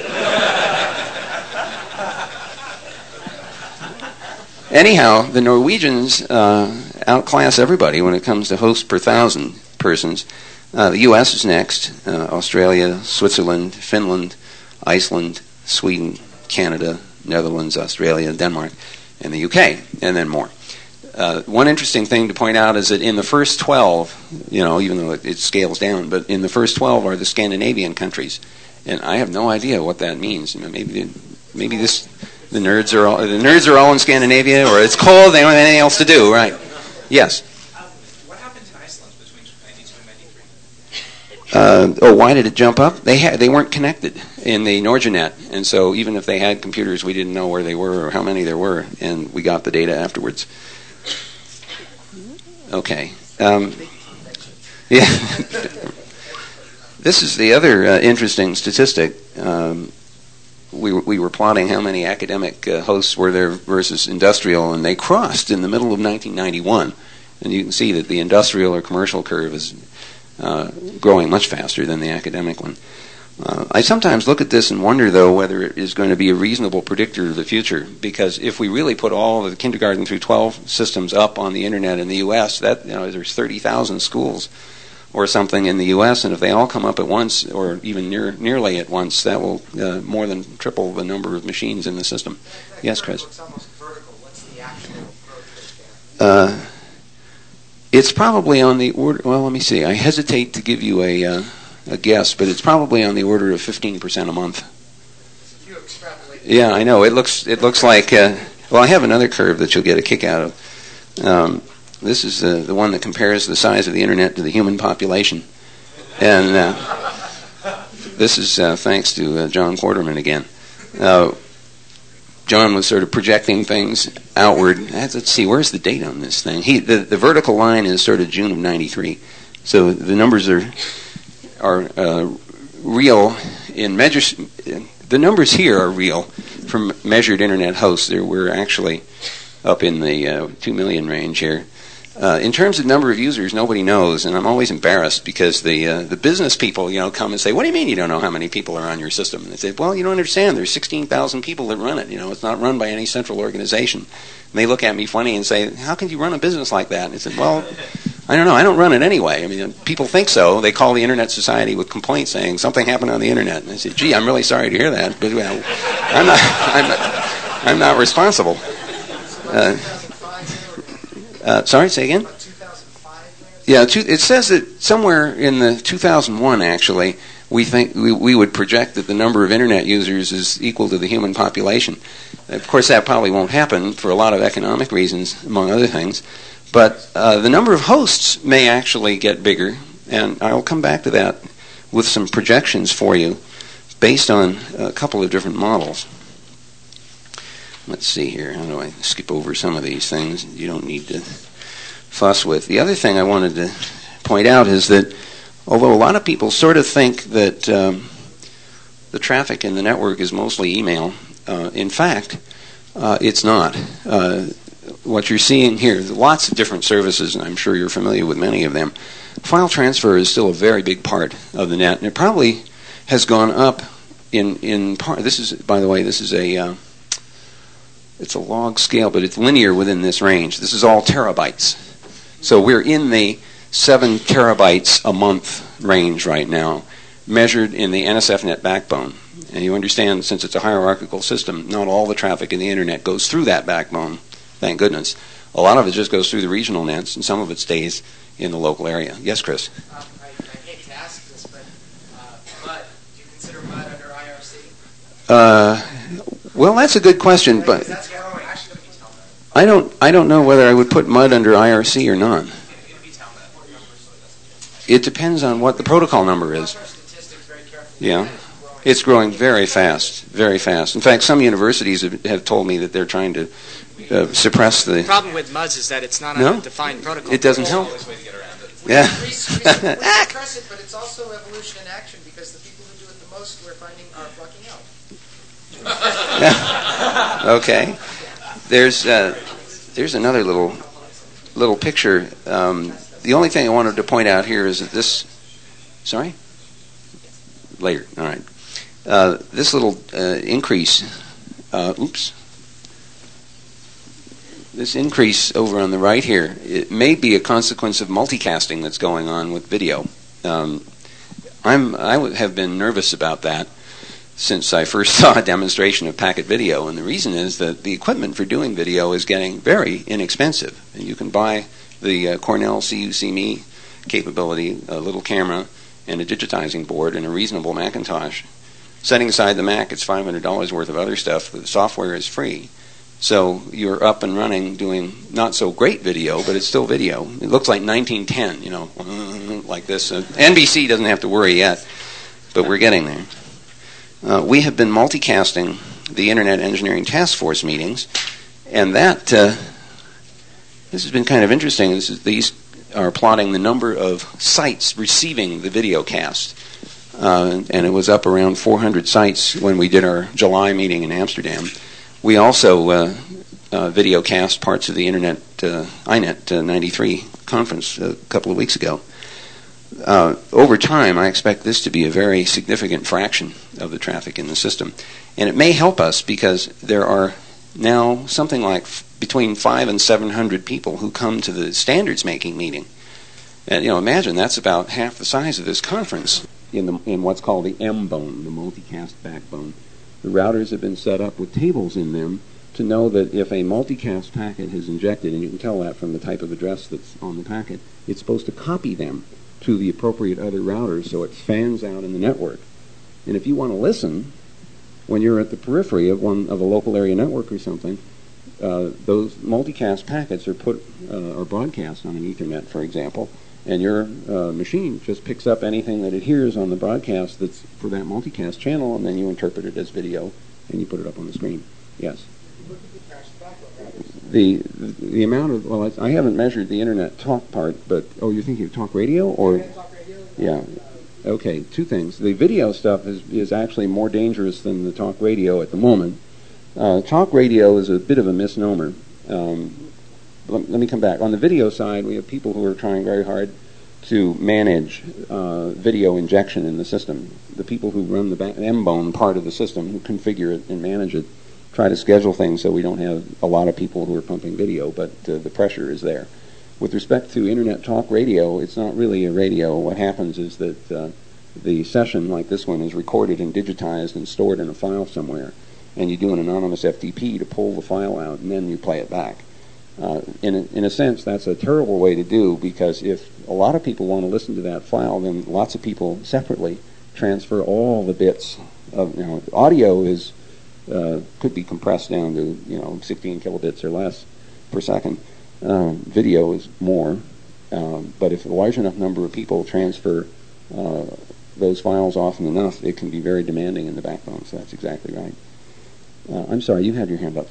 Anyhow, the Norwegians uh, outclass everybody when it comes to hosts per thousand persons. Uh, the U S is next, uh, Australia, Switzerland, Finland, Iceland, Sweden, Canada, Netherlands, Australia, Denmark, and the U K, and then more. Uh, one interesting thing to point out is that in the first twelve, you know, even though it, it scales down, but in the first twelve are the Scandinavian countries, and I have no idea what that means. You know, maybe maybe this the nerds are all the nerds are all in Scandinavia, or it's cold, they don't have anything else to do, right? Yes. What happened to Iceland between ninety-two and ninety-three? Uh, oh, why did it jump up? They ha- they weren't connected in the Norgenet, and so even if they had computers, we didn't know where they were or how many there were, and we got the data afterwards. Okay. Um, yeah. This is the other uh, interesting statistic. Um, we were, we were plotting how many academic uh, hosts were there versus industrial, and they crossed in the middle of nineteen ninety-one, and you can see that the industrial or commercial curve is Uh, growing much faster than the academic one. Uh, I sometimes look at this and wonder, though, whether it is going to be a reasonable predictor of the future, because if we really put all of the kindergarten through twelve systems up on the internet in the U S, that, you know, there's thirty thousand schools or something in the U S, and if they all come up at once, or even near, nearly at once, that will uh, more than triple the number of machines in the system. That Yes, Chris? Looks almost vertical. What's the actual growth rate there? Uh, It's probably on the order, well, let me see. I hesitate to give you a uh, a guess, but it's probably on the order of fifteen percent a month. If you Yeah, I know. It looks it looks like. Uh, well, I have another curve that you'll get a kick out of. Um, this is uh, the one that compares the size of the internet to the human population, and uh, this is uh, thanks to uh, John Quarterman again. Uh, John was sort of projecting things outward. Let's see, where's the date on this thing? He the, the vertical line is sort of June of ninety-three, so the numbers are are uh, real in measures. The numbers here are real from measured internet hosts. There we're actually up in the uh, two million range here. Uh, in terms of number of users, nobody knows, and I'm always embarrassed because the uh, the business people, you know, come and say, "What do you mean you don't know how many people are on your system?" And they say, "Well, you don't understand. There's sixteen thousand people that run it. You know, it's not run by any central organization." And they look at me funny and say, "How can you run a business like that?" And I said, "Well, I don't know. I don't run it anyway. I mean, people think so. They call the Internet Society with complaints saying something happened on the Internet." And I said, "Gee, I'm really sorry to hear that, but well, I'm not. I'm not, I'm not responsible." Uh, uh, sorry, say again. Yeah, two, it says that somewhere in the two thousand one, actually, we think we, we would project that the number of internet users is equal to the human population. Of course, that probably won't happen for a lot of economic reasons, among other things. But uh, the number of hosts may actually get bigger, and I'll come back to that with some projections for you based on a couple of different models. Let's see here. How do I skip over some of these things? You don't need to fuss with. The other thing I wanted to point out is that although a lot of people sort of think that um, the traffic in the network is mostly email, uh, in fact, uh, it's not. Uh, what you're seeing here, lots of different services, and I'm sure you're familiar with many of them. File transfer is still a very big part of the net, and it probably has gone up in in part. This is, by the way, this is a uh, it's a log scale, but it's linear within this range. This is all terabytes. So we're in the seven terabytes a month range right now, measured in the N S F net backbone. And you understand, since it's a hierarchical system, not all the traffic in the internet goes through that backbone, thank goodness. A lot of it just goes through the regional nets, and some of it stays in the local area. Yes, Chris? Um, I, I hate to ask this, but uh, MUD, do you consider MUD under I R C? Uh, well, that's a good question, Like, but that's growing. Actually, it'll be Telnet. I don't I don't know whether I would put MUD under I R C or not. It'll be Telnet. It depends on what the protocol number is. Watch our statistics very carefully. Yeah. It's growing very fast, very fast. In fact, some universities have, have told me that they're trying to uh, suppress the... The problem with MUDs is that it's not No? a defined protocol. It doesn't help. We Yeah. we, we, we suppress it, but it's also evolution in action because the people who do it the most we're finding are flocking out. Yeah. Okay. There's uh, there's another little little picture. Um, the only thing I wanted to point out here is that this... Sorry? Later. All right. Uh, this little uh, increase... Uh, oops. This increase over on the right here, it may be a consequence of multicasting that's going on with video. Um, I'm, I w- have been nervous about that since I first saw a demonstration of packet video, and the reason is that the equipment for doing video is getting very inexpensive. And you can buy the uh, Cornell C U C M E capability, a little camera, and a digitizing board, and a reasonable Macintosh. Setting aside the Mac, it's five hundred dollars worth of other stuff. The software is free. So you're up and running doing not so great video, but it's still video. It looks like nineteen ten, you know, like this. Uh, N B C doesn't have to worry yet, but we're getting there. Uh, we have been multicasting the Internet Engineering Task Force meetings, and that, uh, this has been kind of interesting. This is, these are plotting the number of sites receiving the video cast. Uh, and it was up around four hundred sites when we did our July meeting in Amsterdam. We also uh, uh, video cast parts of the Internet uh, I net uh, ninety-three conference a couple of weeks ago. Uh, over time, I expect this to be a very significant fraction of the traffic in the system. And it may help us because there are now something like f- between five and seven hundred people who come to the standards making meeting. And, you know, imagine that's about half the size of this conference in, the, in what's called the M-bone, the multicast backbone. The routers have been set up with tables in them to know that if a multicast packet is injected, and you can tell that from the type of address that's on the packet, it's supposed to copy them to the appropriate other routers so it fans out in the network. And if you want to listen, when you're at the periphery of one of a local area network or something, uh, those multicast packets are put uh, or broadcast on an Ethernet, for example, and your uh, machine just picks up anything that it hears on the broadcast that's for that multicast channel, and then you interpret it as video and you put it up on the screen. Yes. The the amount of well, I, I haven't measured the internet talk part, but oh, you're thinking of talk radio or Talk radio? yeah. Okay, two things. The video stuff is, is actually more dangerous than the talk radio at the moment. Uh, talk radio is a bit of a misnomer. Um, let, let me come back. On the video side, we have people who are trying very hard to manage uh, video injection in the system. The people who run the ba- M-bone part of the system, who configure it and manage it, try to schedule things so we don't have a lot of people who are pumping video, but uh, the pressure is there. With respect to Internet talk radio, it's not really a radio. What happens is that uh, the session, like this one, is recorded and digitized and stored in a file somewhere, and you do an anonymous F T P to pull the file out, and then you play it back. Uh, in, a, in a sense, that's a terrible way to do, because if a lot of people want to listen to that file, then lots of people separately transfer all the bits of, you know, audio is uh, could be compressed down to, you know, sixteen kilobits or less per second. Um, video is more, um, but if a large enough number of people transfer uh, those files often enough, it can be very demanding in the backbone, so that's exactly right. Uh, I'm sorry, you had your hand up.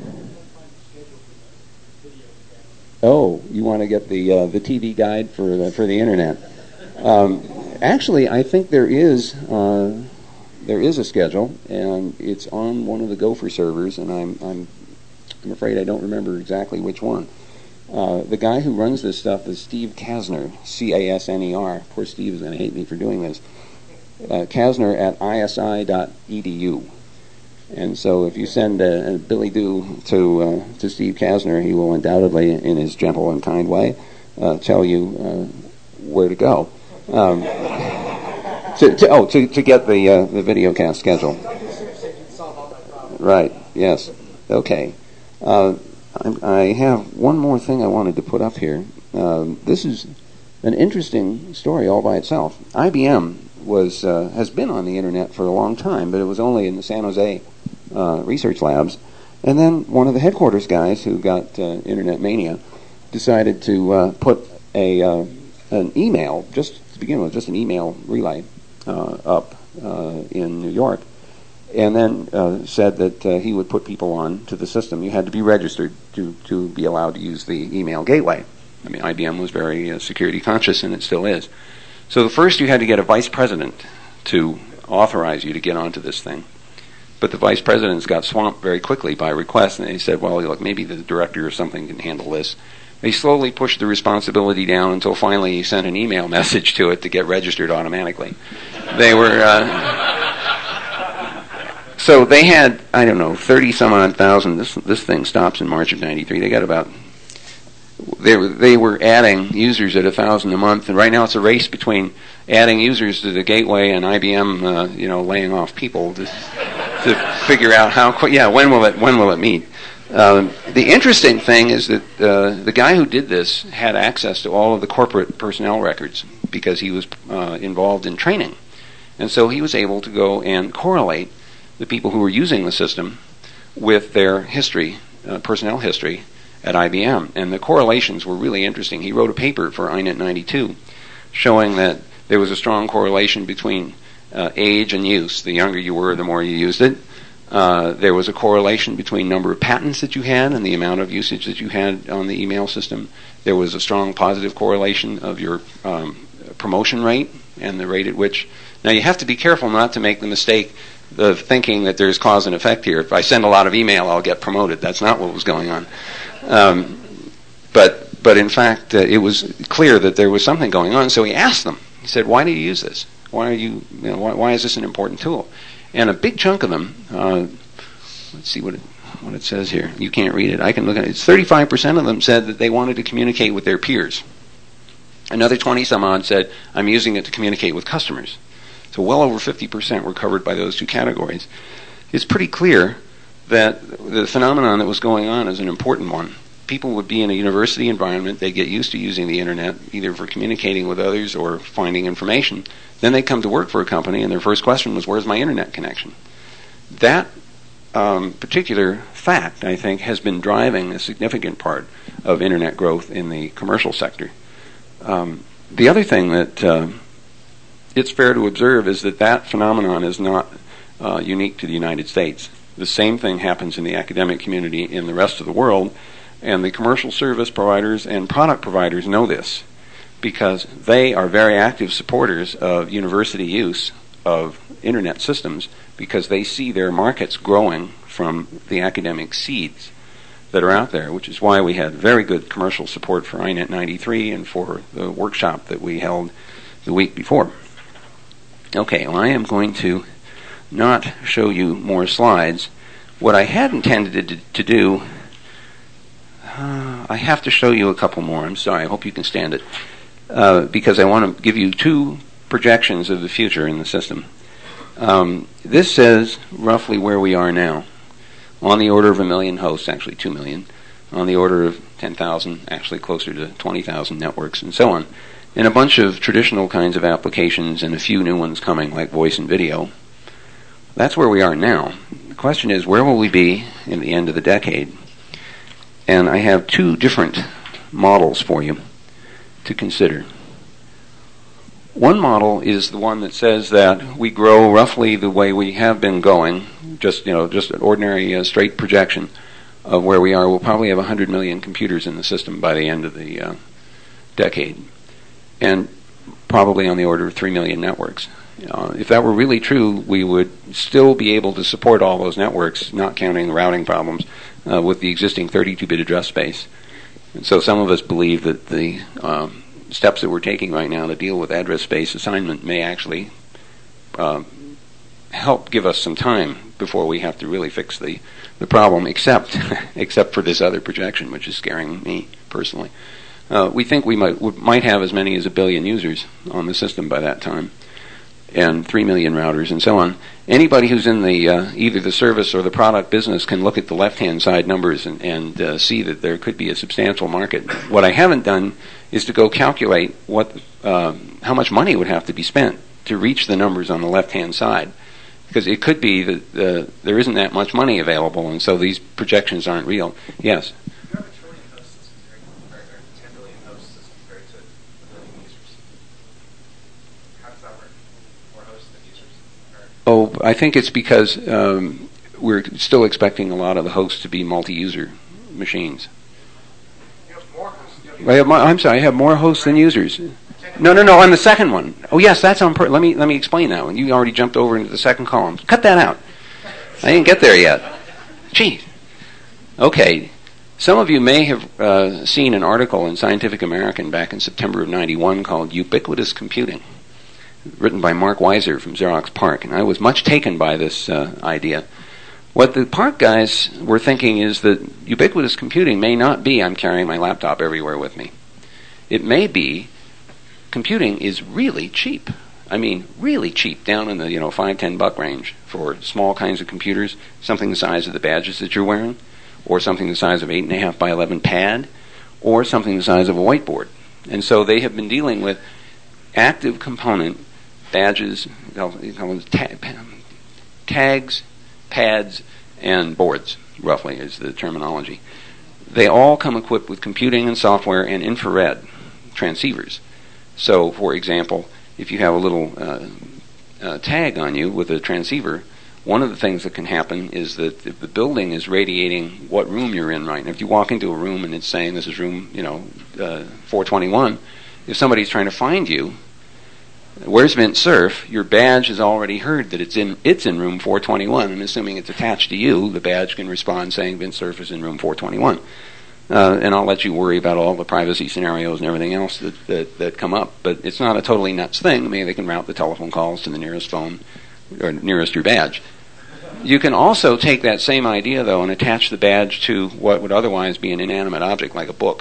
Oh, you want to get the uh, the T V guide for the, for the internet? Um, actually, I think there is uh, there is a schedule, and it's on one of the Gopher servers, and I'm I'm I'm afraid I don't remember exactly which one. Uh, the guy who runs this stuff is Steve Kasner, C A S N E R. Poor Steve is going to hate me for doing this. Uh, Kasner at I S I dot E D U. And so if you send a, a Billy Doo to uh, to Steve Kasner, he will undoubtedly, in his gentle and kind way, uh, tell you uh, where to go. Um, to, to, oh, to, to get the uh, the video cast schedule. Right, yes. Okay. Uh, I, I have one more thing I wanted to put up here. Um, this is an interesting story all by itself. I B M was uh, has been on the internet for a long time, but it was only in the San Jose uh, research labs. And then one of the headquarters guys who got uh, internet mania decided to uh, put a uh, an email, just to begin with, just an email relay uh, up uh, in New York. And then uh, said that uh, he would put people on to the system. You had to be registered to, to be allowed to use the email gateway. I mean, I B M was very uh, security conscious, and it still is. So the first you had to get a vice president to authorize you to get onto this thing. But the vice presidents got swamped very quickly by requests, and they said, well, look, maybe the director or something can handle this. They slowly pushed the responsibility down until finally he sent an email message to it to get registered automatically. They were... Uh, So they had, I don't know, thirty some odd thousand. This this thing stops in March of ninety-three. They got about, they were, they were adding users at a thousand a month, and right now it's a race between adding users to the gateway and I B M, uh, you know, laying off people to, to figure out how quick. Yeah, when will it when will it meet? Um, the interesting thing is that uh, the guy who did this had access to all of the corporate personnel records because he was uh, involved in training, and so he was able to go and correlate the people who were using the system with their history, uh, personnel history at I B M. And the correlations were really interesting. He wrote a paper for I net ninety-two showing that there was a strong correlation between uh, age and use. The younger you were, the more you used it. Uh, there was a correlation between number of patents that you had and the amount of usage that you had on the email system. There was a strong positive correlation of your um, promotion rate and the rate at which... Now, you have to be careful not to make the mistake of thinking that there's cause and effect here. If I send a lot of email, I'll get promoted. That's not what was going on. Um, but, but in fact, uh, it was clear that there was something going on. So he asked them. He said, "Why do you use this? Why are you? You know, why, why is this an important tool?" And a big chunk of them. Uh, let's see what it, what it says here. You can't read it. I can look at it. It's thirty-five percent of them said that they wanted to communicate with their peers. Another twenty some odd said, "I'm using it to communicate with customers." So well over fifty percent were covered by those two categories. It's pretty clear that the phenomenon that was going on is an important one. People would be in a university environment, they get used to using the internet, either for communicating with others or finding information. Then they come to work for a company, and their first question was, "Where's my internet connection?" that um, particular fact, I think, has been driving a significant part of Internet growth in the commercial sector. Um, the other thing that uh, it's fair to observe is that that phenomenon is not uh, unique to the United States. The same thing happens in the academic community in the rest of the world, and the commercial service providers and product providers know this because they are very active supporters of university use of Internet systems because they see their markets growing from the academic seeds that are out there, which is why we had very good commercial support for I net ninety-three and for the workshop that we held the week before. Okay, well, I am going to not show you more slides. What I had intended to, to do, uh, I have to show you a couple more. I'm sorry, I hope you can stand it, uh, because I want to give you two projections of the future in the system. Um, this says roughly where we are now, on the order of a million hosts, actually two million, on the order of ten thousand, actually closer to twenty thousand networks, and so on, and a bunch of traditional kinds of applications and a few new ones coming, like voice and video. That's where we are now. The question is, where will we be in the end of the decade? And I have two different models for you to consider. One model is the one that says that we grow roughly the way we have been going, just you know, just an ordinary uh, straight projection of where we are. We'll probably have one hundred million computers in the system by the end of the uh, decade, and probably on the order of three million networks. Uh, if that were really true, we would still be able to support all those networks, not counting the routing problems, uh, with the existing thirty-two bit address space. And so some of us believe that the um, steps that we're taking right now to deal with address space assignment may actually uh, help give us some time before we have to really fix the, the problem, except except for this other projection, which is scaring me personally. Uh, we think we might we might have as many as a billion users on the system by that time, and three million routers and so on. Anybody who's in the uh, either the service or the product business can look at the left-hand side numbers and, and uh, see that there could be a substantial market. What I haven't done is to go calculate what uh, how much money would have to be spent to reach the numbers on the left-hand side, because it could be that uh, there isn't that much money available, and so these projections aren't real. Yes? You have a trillion hosts as compared, or, or ten billion hosts as compared to a billion users. How does that work? More hosts than users? Or? Oh, I think it's because um, we're still expecting a lot of the hosts to be multi-user machines. You have more hosts. You have I have more, I'm sorry, I have more hosts than users. No, no, no, on the second one. Oh, yes, that's on purpose. Let me, let me explain that one. You already jumped over into the second column. Cut that out. I didn't get there yet. Gee. Okay. Some of you may have uh, seen an article in Scientific American back in September of ninety-one called Ubiquitous Computing, written by Mark Weiser from Xerox PARC, and I was much taken by this uh, idea. What the PARC guys were thinking is that ubiquitous computing may not be I'm carrying my laptop everywhere with me. It may be computing is really cheap. I mean, really cheap, down in the, you know, five, ten buck range for small kinds of computers, something the size of the badges that you're wearing, or something the size of eight and a half by eleven pad, or something the size of a whiteboard. And so they have been dealing with active component badges, you know, tag, tags, pads, and boards, roughly, is the terminology. They all come equipped with computing and software and infrared transceivers. So, for example, if you have a little uh, uh, tag on you with a transceiver, one of the things that can happen is that if the building is radiating what room you're in right now, if you walk into a room and it's saying this is room, you know, uh, four twenty-one, if somebody's trying to find you, where's Vint Cerf, your badge has already heard that it's in it's in room four twenty-one, and assuming it's attached to you, the badge can respond saying Vint Cerf is in room four twenty-one. Uh, and I'll let you worry about all the privacy scenarios and everything else that, that, that come up. But it's not a totally nuts thing. Maybe they can route the telephone calls to the nearest phone or nearest your badge. You can also take that same idea, though, and attach the badge to what would otherwise be an inanimate object like a book,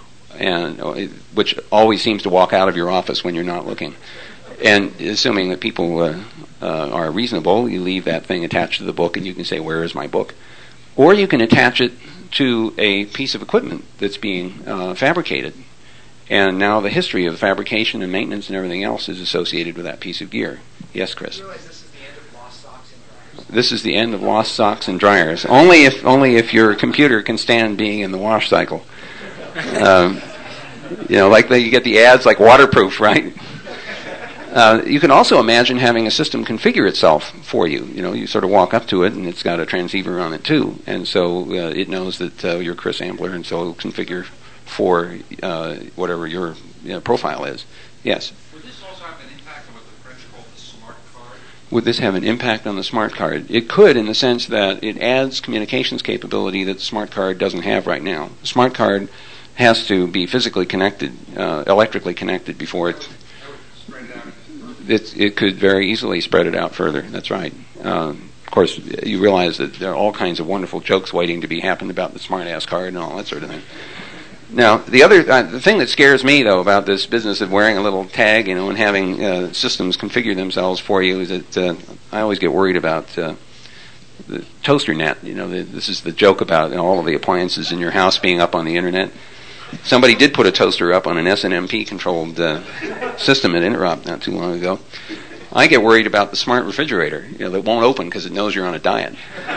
and which always seems to walk out of your office when you're not looking. And assuming that people uh, uh, are reasonable, you leave that thing attached to the book and you can say, where is my book? Or you can attach it to a piece of equipment that's being uh, fabricated. And now the history of fabrication and maintenance and everything else is associated with that piece of gear. Yes, Chris? You realize this is the end of lost socks in This is the end of lost socks and dryers. Only if only if your computer can stand being in the wash cycle. Um, you know, like the, you get the ads like waterproof, right? Uh, you can also imagine having a system configure itself for you. You know, you sort of walk up to it, and it's got a transceiver on it too, and so uh, it knows that uh, you're Chris Ambler, and so it'll configure for uh, whatever your you know, profile is. Yes. Would this also have an impact on what the French call the smart card? Would this have an impact on the smart card? It could, in the sense that it adds communications capability that the smart card doesn't have right now. The smart card has to be physically connected, uh, electrically connected before it. It, it could very easily spread it out further. That's right. Uh, of course, you realize that there are all kinds of wonderful jokes waiting to be happened about the smart-ass card and all that sort of thing. Now, the other uh, the thing that scares me, though, about this business of wearing a little tag, you know, and having uh, systems configure themselves for you is that uh, I always get worried about uh, the toaster net. You know, the, this is the joke about you know, all of the appliances in your house being up on the internet. Somebody did put a toaster up on an S N M P-controlled uh, system at Interop not too long ago. I get worried about the smart refrigerator, you know, that won't open because it knows you're on a diet.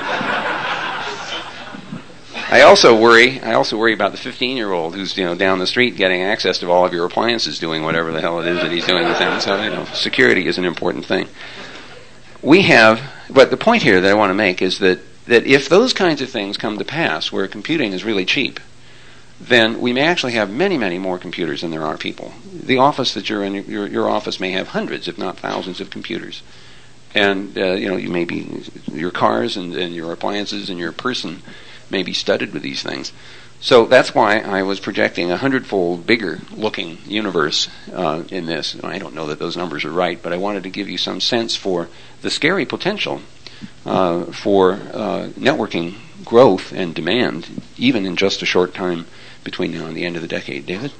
I also worry. I also worry about the fifteen-year-old who's you know down the street getting access to all of your appliances, doing whatever the hell it is that he's doing with them. So you know, security is an important thing. We have, but the point here that I want to make is that that if those kinds of things come to pass, where computing is really cheap, then we may actually have many, many more computers than there are people. The office that you're in, your, your office may have hundreds, if not thousands, of computers. And, uh, you know, you may be, your cars and, and your appliances and your person may be studded with these things. So that's why I was projecting a hundredfold bigger looking universe uh, in this. And I don't know that those numbers are right, but I wanted to give you some sense for the scary potential uh, for uh, networking growth and demand, even in just a short time between now and the end of the decade. David?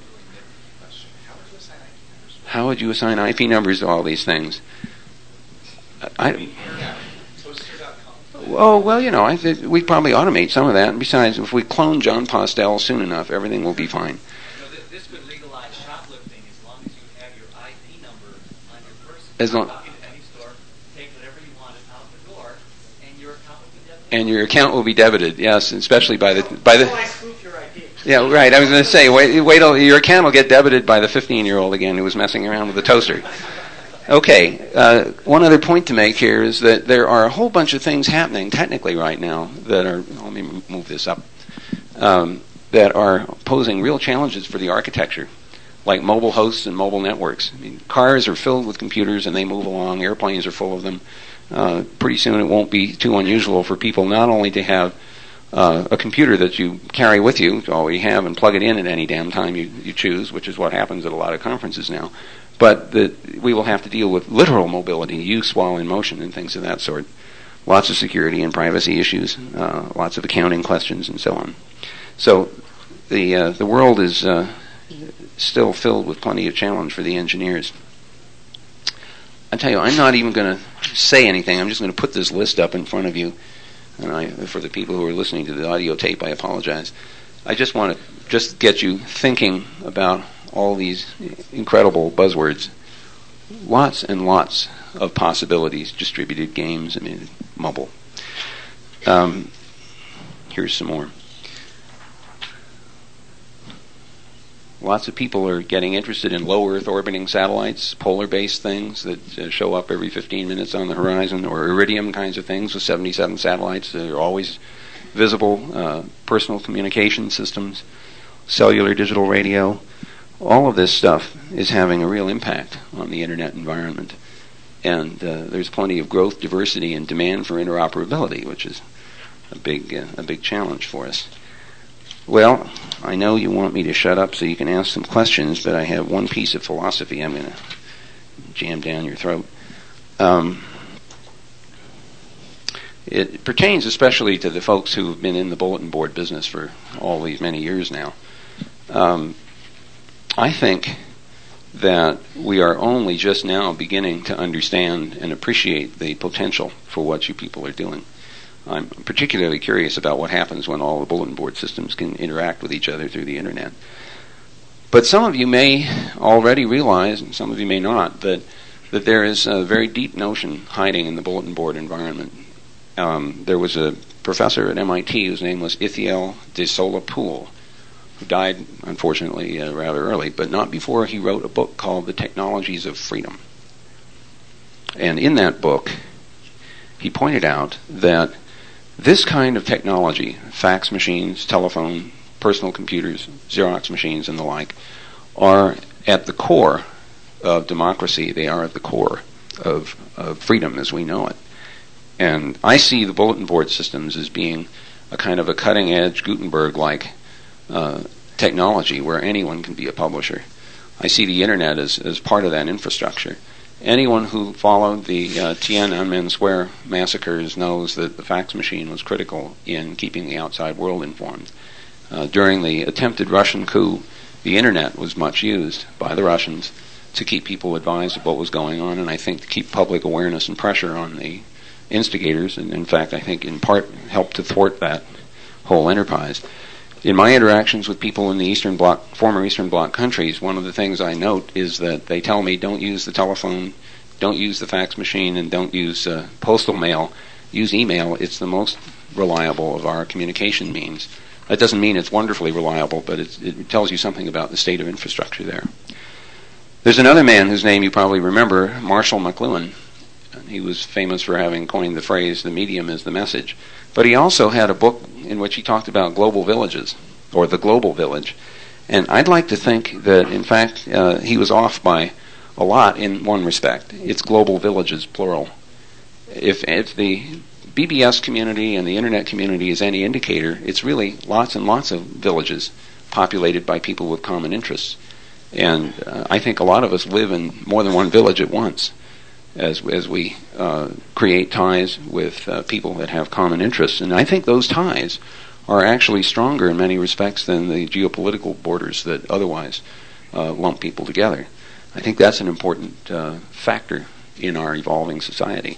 How would you assign I P numbers to all these things? I, oh, well, you know, I th- we'd probably automate some of that. And besides, if we clone John Postel soon enough, everything will be fine. So th- this would legalize shoplifting as long as you have your I P number on your person. As long. Walk into any store, take whatever you wanted out the door, and your account will be debited. And your account will be debited, yes, especially by the by the. Well, I spoof your I P. Yeah, right. I was going to say, wait, wait till your account will get debited by the fifteen-year-old again who was messing around with the toaster. Okay, uh, one other point to make here is that there are a whole bunch of things happening technically right now that are, let me move this up, um, that are posing real challenges for the architecture, like mobile hosts and mobile networks. I mean, cars are filled with computers and they move along, airplanes are full of them. Uh, pretty soon it won't be too unusual for people not only to have uh, a computer that you carry with you, which you already have, and plug it in at any damn time you, you choose, which is what happens at a lot of conferences now, but that we will have to deal with literal mobility, use while in motion, and things of that sort. Lots of security and privacy issues, uh, lots of accounting questions, and so on. So the uh, the world is uh, still filled with plenty of challenge for the engineers. I tell you, I'm not even going to say anything. I'm just going to put this list up in front of you. And I, for the people who are listening to the audio tape, I apologize. I just want to just get you thinking about all these incredible buzzwords. Lots and lots of possibilities. Distributed games, I mean, mobile. Um, here's some more. Lots of people are getting interested in low Earth orbiting satellites, polar-based things that uh, show up every fifteen minutes on the horizon, or Iridium kinds of things with seventy-seven satellites that are always visible, uh, personal communication systems, cellular digital radio. All of this stuff is having a real impact on the Internet environment. And uh, there's plenty of growth, diversity, and demand for interoperability, which is a big, uh, a big challenge for us. Well, I know you want me to shut up so you can ask some questions, but I have one piece of philosophy I'm going to jam down your throat. Um, it pertains especially to the folks who have been in the bulletin board business for all these many years now. Um, I think that we are only just now beginning to understand and appreciate the potential for what you people are doing. I'm particularly curious about what happens when all the bulletin board systems can interact with each other through the Internet. But some of you may already realize, and some of you may not, that that there is a very deep notion hiding in the bulletin board environment. um, there was a professor at M I T whose name was Ithiel de Sola Pool, who died, unfortunately, uh, rather early, but not before he wrote a book called The Technologies of Freedom. And in that book, he pointed out that this kind of technology, fax machines, telephone, personal computers, Xerox machines, and the like, are at the core of democracy. They are at the core of, of freedom as we know it. And I see the bulletin board systems as being a kind of a cutting-edge Gutenberg-like uh, technology where anyone can be a publisher. I see the Internet as, as part of that infrastructure. Anyone who followed the uh, Tiananmen Square massacres knows that the fax machine was critical in keeping the outside world informed. Uh, during the attempted Russian coup, the Internet was much used by the Russians to keep people advised of what was going on, and I think to keep public awareness and pressure on the instigators, and in fact I think in part helped to thwart that whole enterprise. In my interactions with people in the Eastern Bloc, former Eastern Bloc countries, one of the things I note is that they tell me don't use the telephone, don't use the fax machine, and don't use uh, postal mail. Use email. It's the most reliable of our communication means. That doesn't mean it's wonderfully reliable, but it's, it tells you something about the state of infrastructure there. There's another man whose name you probably remember, Marshall McLuhan. He was famous for having coined the phrase, the medium is the message. But he also had a book in which he talked about global villages, or the global village. And I'd like to think that, in fact, uh, he was off by a lot in one respect. It's global villages, plural. If, if the B B S community and the Internet community is any indicator, it's really lots and lots of villages populated by people with common interests. And uh, I think a lot of us live in more than one village at once, as as we uh, create ties with uh, people that have common interests. And I think those ties are actually stronger in many respects than the geopolitical borders that otherwise uh, lump people together. I think that's an important uh, factor in our evolving society.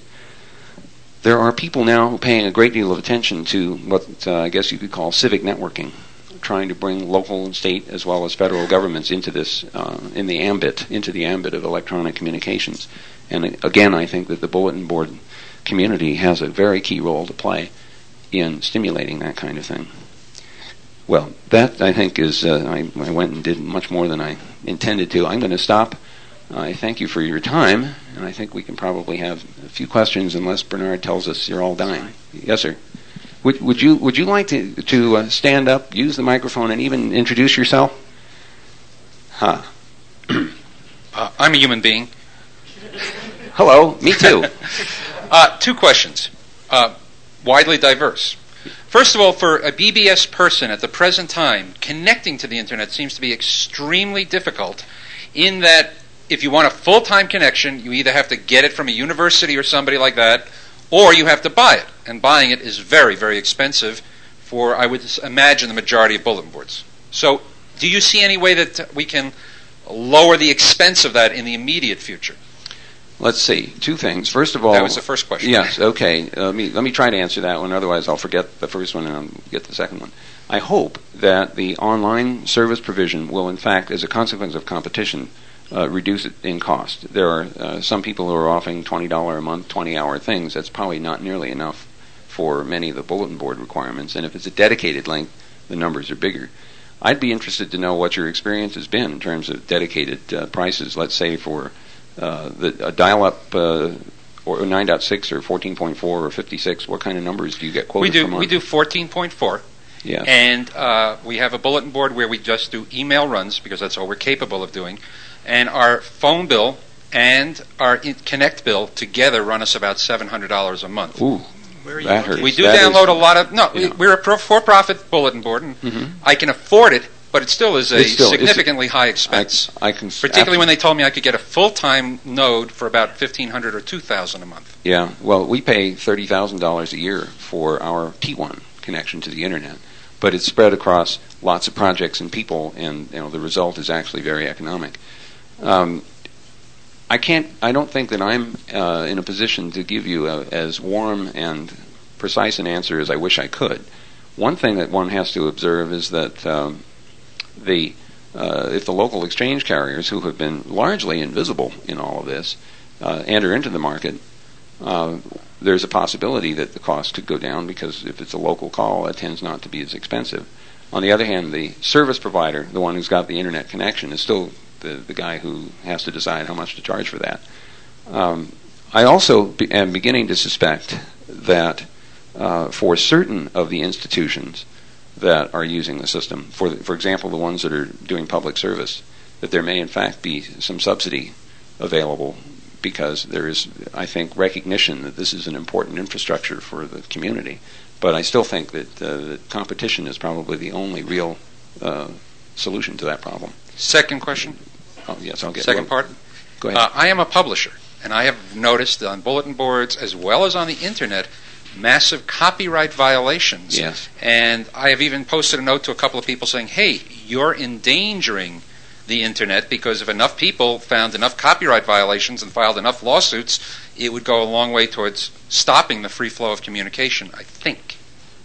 There are people now paying a great deal of attention to what uh, I guess you could call civic networking, trying to bring local and state as well as federal governments into this, uh, in the ambit, into the ambit of electronic communications. And again, I think that the bulletin board community has a very key role to play in stimulating that kind of thing. Well, that I think is, uh, I, I went and did much more than I intended to. I'm going to stop. I thank you for your time, and I think we can probably have a few questions unless Bernard tells us you're all dying. Yes, sir. Would, would you would you like to to uh, stand up, use the microphone, and even introduce yourself? Huh. uh, I'm a human being. Hello, me too. uh, two questions, uh, widely diverse. First of all, for a B B S person at the present time, connecting to the Internet seems to be extremely difficult in that if you want a full-time connection, you either have to get it from a university or somebody like that, or you have to buy it. And buying it is very, very expensive for, I would imagine, the majority of bulletin boards. So do you see any way that we can lower the expense of that in the immediate future? Let's see. Two things. First of all... That was the first question. Yes, okay. Uh, let me, let me try to answer that one, otherwise I'll forget the first one and I'll get the second one. I hope that the online service provision will, in fact, as a consequence of competition, Uh, reduce it in cost. There are uh, some people who are offering twenty dollars a month, twenty-hour things. That's probably not nearly enough for many of the bulletin board requirements. And if it's a dedicated link, the numbers are bigger. I'd be interested to know what your experience has been in terms of dedicated uh, prices, let's say for uh, the, a dial-up uh, or nine point six or fourteen point four or fifty-six. What kind of numbers do you get quoted we do, per month? We do fourteen point four. Yeah. And uh, we have a bulletin board where we just do email runs because that's all we're capable of doing. And our phone bill and our Connect bill together run us about seven hundred dollars a month. Ooh, Where are you that located? hurts. We do That download is, a lot of... No, yeah. we're a for-profit bulletin board, and Mhm. I can afford it, but it still is a It's still- significantly high expense. I, I can Particularly when they told me I could get a full-time node for about fifteen hundred dollars or two thousand dollars a month. Yeah, well, we pay thirty thousand dollars a year for our T one connection to the Internet, but it's spread across lots of projects and people, and you know the result is actually very economic. Um, I can't. I don't think that I'm uh, in a position to give you a, as warm and precise an answer as I wish I could. One thing that one has to observe is that um, the uh, if the local exchange carriers, who have been largely invisible in all of this, uh, enter into the market, uh, there's a possibility that the cost could go down because if it's a local call, it tends not to be as expensive. On the other hand, the service provider, the one who's got the internet connection, is still the, the guy who has to decide how much to charge for that. Um, I also be, am beginning to suspect that uh, for certain of the institutions that are using the system, for the, for example, the ones that are doing public service, that there may in fact be some subsidy available because there is, I think, recognition that this is an important infrastructure for the community. But I still think that, uh, that competition is probably the only real uh, solution to that problem. Second question. Oh, yes, I'll get Second well, part. Go ahead. Uh, I am a publisher, and I have noticed on bulletin boards as well as on the internet massive copyright violations. Yes. And I have even posted a note to a couple of people saying, hey, you're endangering the internet because if enough people found enough copyright violations and filed enough lawsuits, it would go a long way towards stopping the free flow of communication, I think.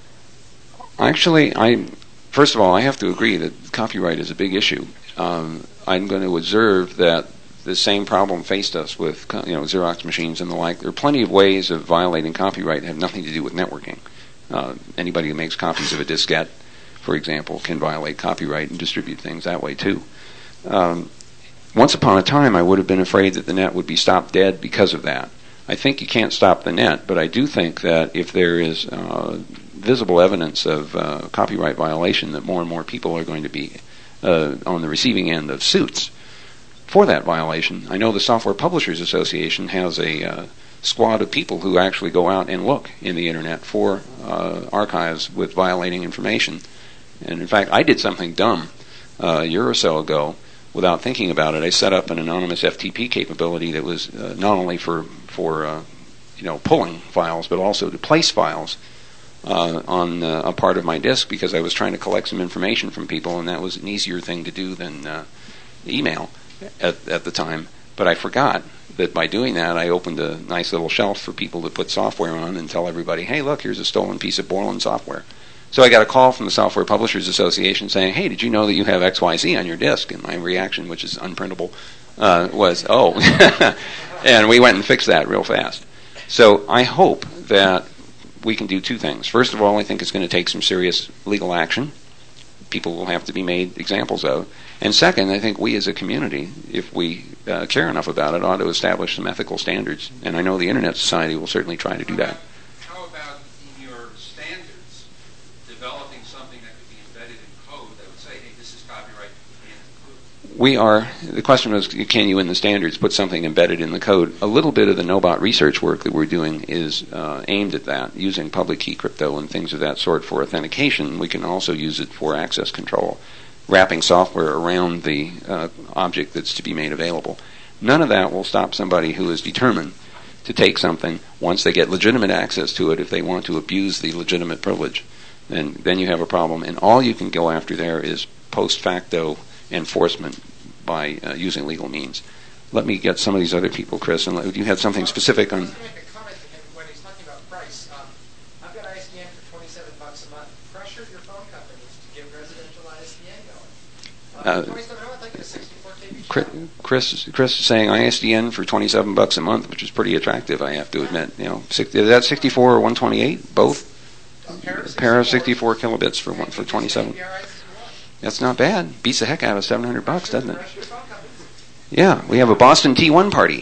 Actually, I first of all, I have to agree that copyright is a big issue. Um, I'm going to observe that the same problem faced us with, you know, Xerox machines and the like. There are plenty of ways of violating copyright that have nothing to do with networking. Uh, anybody who makes copies of a diskette, for example, can violate copyright and distribute things that way too. Um, once upon a time, I would have been afraid that the net would be stopped dead because of that. I think you can't stop the net, but I do think that if there is uh, visible evidence of uh, copyright violation, that more and more people are going to be uh, on the receiving end of suits for that violation. I know the Software Publishers Association has a uh, squad of people who actually go out and look in the internet for uh, archives with violating information. And in fact, I did something dumb uh, a year or so ago without thinking about it. I set up an anonymous F T P capability that was uh, not only for for uh, you know pulling files, but also to place files uh, on uh, a part of my disk because I was trying to collect some information from people, and that was an easier thing to do than uh, email at, at the time. But I forgot that by doing that, I opened a nice little shelf for people to put software on and tell everybody, hey, look, here's a stolen piece of Borland software. So I got a call from the Software Publishers Association saying, hey, did you know that you have X Y Z on your disk? And my reaction, which is unprintable, uh, was, oh. And we went and fixed that real fast. So I hope that we can do two things. First of all, I think it's going to take some serious legal action. People will have to be made examples of. And second, I think we as a community, if we uh, care enough about it, ought to establish some ethical standards. And I know the Internet Society will certainly try to do that. How about in your standards, developing something that could be embedded in code that would say, hey, this is copyright and include? We are, the question was, can you in the standards put something embedded in the code? A little bit of the Nobot research work that we're doing is uh, aimed at that, using public key crypto and things of that sort for authentication. We can also use it for access control, wrapping software around the uh, object that's to be made available. None of that will stop somebody who is determined to take something once they get legitimate access to it if they want to abuse the legitimate privilege. Then, then you have a problem. And all you can go after there is post facto enforcement by uh, using legal means. Let me get some of these other people, Chris, and let, you had something specific on... I was going to make a comment to him when he's talking about price. Um, I've got I S D N for twenty-seven bucks a month. Pressure your phone companies to get residential I S D N going. Uh, Uh, twenty-seven, I would like a sixty-four K B. Chris, Chris, Chris is saying I S D N for twenty-seven bucks a month, which is pretty attractive, I have to admit. You know, six, is that sixty-four or one twenty-eight? Both? A pair of sixty-four kilobits for one, for twenty-seven. That's not bad. Beats the heck out of seven hundred bucks, doesn't it? Yeah, we have a Boston T one party.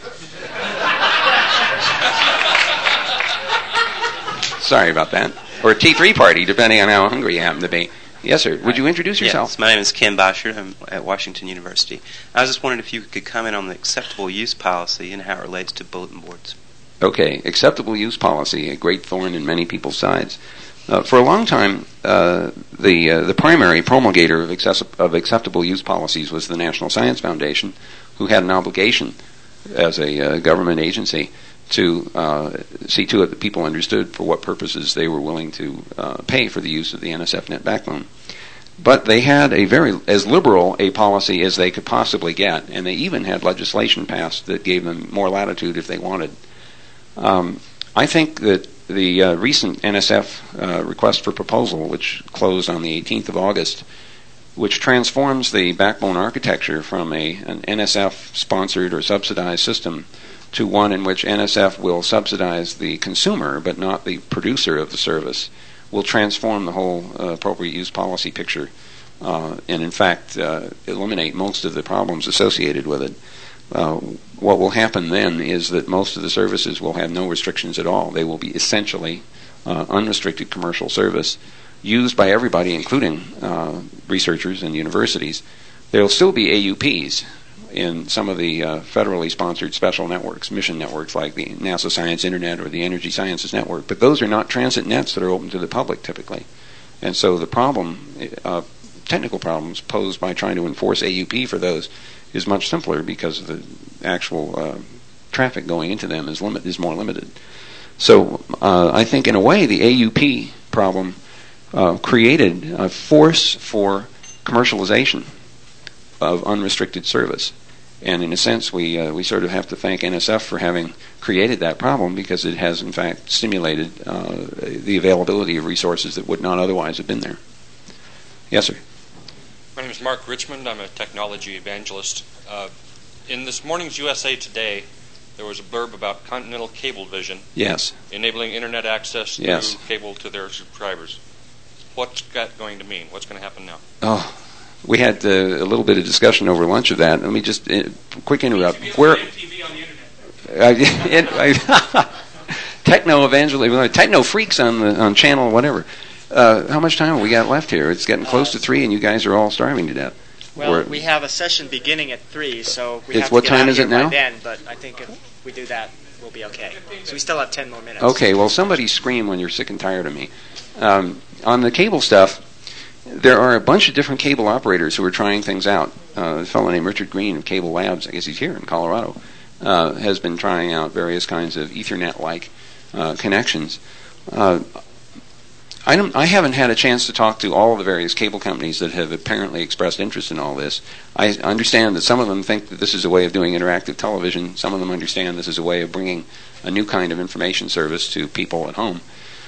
Sorry about that. Or a T three party, depending on how hungry you happen to be. Yes, sir. Would you introduce yourself? Yes, my name is Ken Bosher. I'm at Washington University. I was just wondering if you could comment on the acceptable use policy and how it relates to bulletin boards. Okay, acceptable use policy, a great thorn in many people's sides. Uh, for a long time, uh, the uh, the primary promulgator of, access- of acceptable use policies was the National Science Foundation, who had an obligation as a uh, government agency to uh, see to it that people understood for what purposes they were willing to uh, pay for the use of the N S F net backbone. But they had a very, as liberal a policy as they could possibly get, and they even had legislation passed that gave them more latitude if they wanted. Um, I think that the uh, recent N S F uh, request for proposal, which closed on the eighteenth of August, which transforms the backbone architecture from a an N S F-sponsored or subsidized system to one in which N S F will subsidize the consumer but not the producer of the service will transform the whole uh, appropriate use policy picture uh, and, in fact, uh, eliminate most of the problems associated with it. Uh, what will happen then is that most of the services will have no restrictions at all. They will be essentially uh, unrestricted commercial service used by everybody, including uh, researchers and universities. There will still be A U Ps in some of the uh, federally sponsored special networks, mission networks like the NASA Science Internet or the Energy Sciences Network, but those are not transit nets that are open to the public typically. And so the problem, uh, technical problems posed by trying to enforce A U P for those is much simpler because the actual uh, traffic going into them is limit is more limited. So uh, I think in a way the A U P problem uh, created a force for commercialization of unrestricted service. And in a sense, we uh, we sort of have to thank N S F for having created that problem because it has, in fact, stimulated uh, the availability of resources that would not otherwise have been there. Yes, sir. My name is Mark Richmond. I'm a technology evangelist. Uh, in this morning's U S A Today, there was a blurb about Continental Cablevision. Yes. Enabling Internet access through yes. cable to their subscribers. What's that going to mean? What's going to happen now? Oh. We had uh, a little bit of discussion over lunch of that. Let me just uh, quick interrupt. Where T V on the internet. Uh, techno evangelism, techno freaks on the on channel whatever. Uh, how much time have we got left here? It's getting close to three, and you guys are all starving to death. Well, We're, we have a session beginning at three, so we it's, have to what get time out is of it here now? by then. But I think if we do that, we'll be okay. So we still have ten more minutes. Okay. Well, somebody scream when you're sick and tired of me. Um, on the cable stuff. There are a bunch of different cable operators who are trying things out. Uh, a fellow named Richard Green of Cable Labs, I guess he's here in Colorado, uh, has been trying out various kinds of Ethernet-like uh, connections. Uh, I, don't, I haven't had a chance to talk to all of the various cable companies that have apparently expressed interest in all this. I understand that some of them think that this is a way of doing interactive television. Some of them understand this is a way of bringing a new kind of information service to people at home.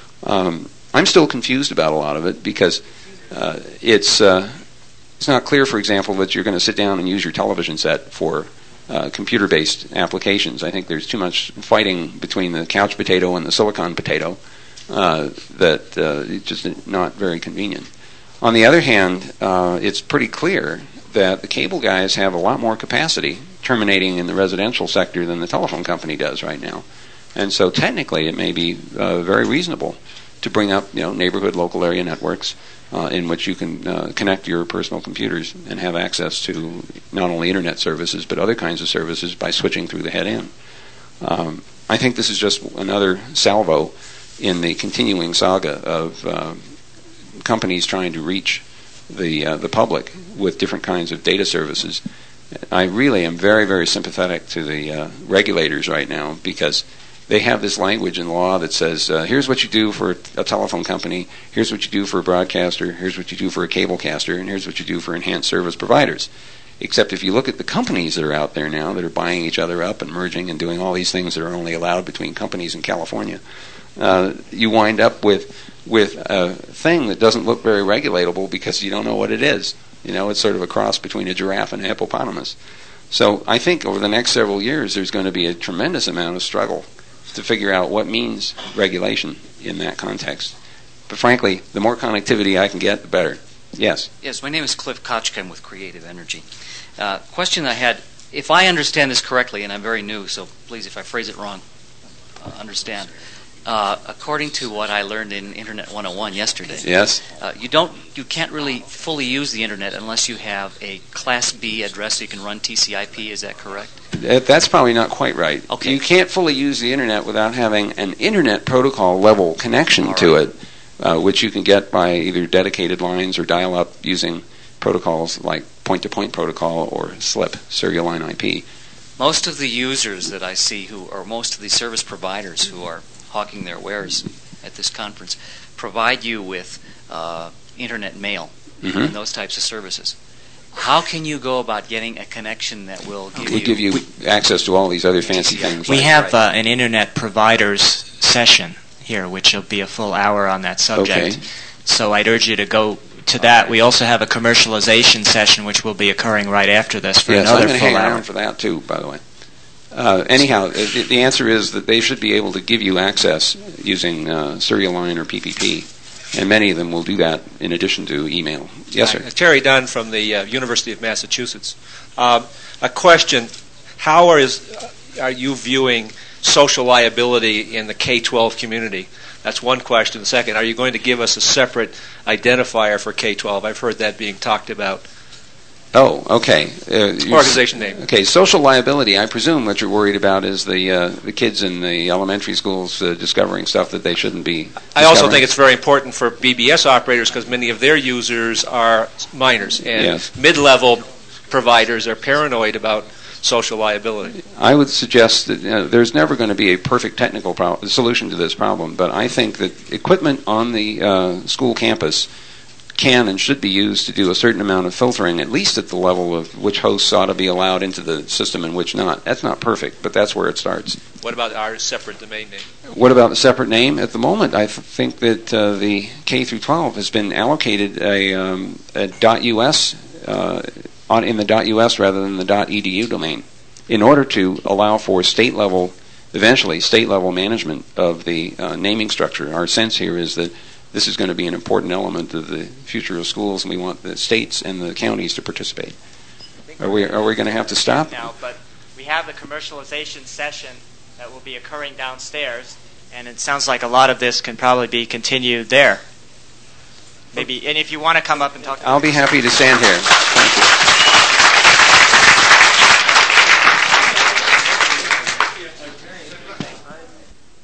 Um, I'm still confused about a lot of it because Uh, it's uh, it's not clear, for example, that you're going to sit down and use your television set for uh, computer-based applications. I think there's too much fighting between the couch potato and the silicon potato uh, that uh, it's just not very convenient. On the other hand, uh, it's pretty clear that the cable guys have a lot more capacity terminating in the residential sector than the telephone company does right now. And so technically it may be uh, very reasonable to bring up, you know, neighborhood local area networks Uh, in which you can uh, connect your personal computers and have access to not only internet services but other kinds of services by switching through the head end. Um, I think this is just another salvo in the continuing saga of uh, companies trying to reach the uh, the public with different kinds of data services. I really am very, very sympathetic to the uh, regulators right now because they have this language in law that says, uh, here's what you do for a telephone company, here's what you do for a broadcaster, here's what you do for a cablecaster, and here's what you do for enhanced service providers. Except if you look at the companies that are out there now that are buying each other up and merging and doing all these things that are only allowed between companies in California, uh, you wind up with with a thing that doesn't look very regulatable because you don't know what it is. You know, it's sort of a cross between a giraffe and a hippopotamus. So I think over the next several years there's going to be a tremendous amount of struggle to figure out what means regulation in that context. But frankly, the more connectivity I can get, the better. Yes? Yes, my name is Cliff Kochka. I'm with Creative Energy. Uh, question I had, if I understand this correctly, and I'm very new, so please, if I phrase it wrong, uh, understand. Uh, according to what I learned in Internet one oh one yesterday, yes, uh, you don't, you can't really fully use the Internet unless you have a Class B address so you can run T C I P. Is that correct? That's probably not quite right. Okay. You can't fully use the Internet without having an Internet protocol level connection All to right. it, uh, which you can get by either dedicated lines or dial-up using protocols like point-to-point protocol or SLIP, serial line I P. Most of the users that I see, who or most of the service providers who are hawking their wares at this conference, provide you with uh, Internet mail mm-hmm. and those types of services. How can you go about getting a connection that will give We'll you... give you access to all these other fancy things. We like have uh, an Internet providers session here, which will be a full hour on that subject. Okay. So I'd urge you to go to that. We also have a commercialization session, which will be occurring right after this for yes, another I'm going to full hang hour. around for that too, by the way. Uh, anyhow, the, the answer is that they should be able to give you access using uh, serial line or P P P, and many of them will do that in addition to email. Yes, sir. Hi, Terry Dunn from the uh, University of Massachusetts. Um, a question: How are, is, are you viewing social liability in the K twelve community? That's one question. The second, are you going to give us a separate identifier for K twelve? I've heard that being talked about. Oh, okay. Uh, Organization name. Okay, social liability. I presume what you're worried about is the uh, the kids in the elementary schools uh, discovering stuff that they shouldn't be discovering. I also think it's very important for B B S operators because many of their users are minors, and yes. mid-level providers are paranoid about social liability. I would suggest that uh, there's never going to be a perfect technical pro- solution to this problem, but I think that equipment on the uh, school campus can and should be used to do a certain amount of filtering, at least at the level of which hosts ought to be allowed into the system and which not. That's not perfect, but that's where it starts. What about our separate domain name? What about the separate name? At the moment, I th- think that uh, the K through twelve has been allocated a, um, a .us uh, on in the .us rather than the .edu domain in order to allow for state level, eventually state level management of the uh, naming structure. Our sense here is that this is going to be an important element of the future of schools, and we want the states and the counties to participate. Are we are we going to have to stop now? But we have the commercialization session that will be occurring downstairs, and it sounds like a lot of this can probably be continued there. Maybe, and if you want to come up and talk, to I'll be happy to stand here.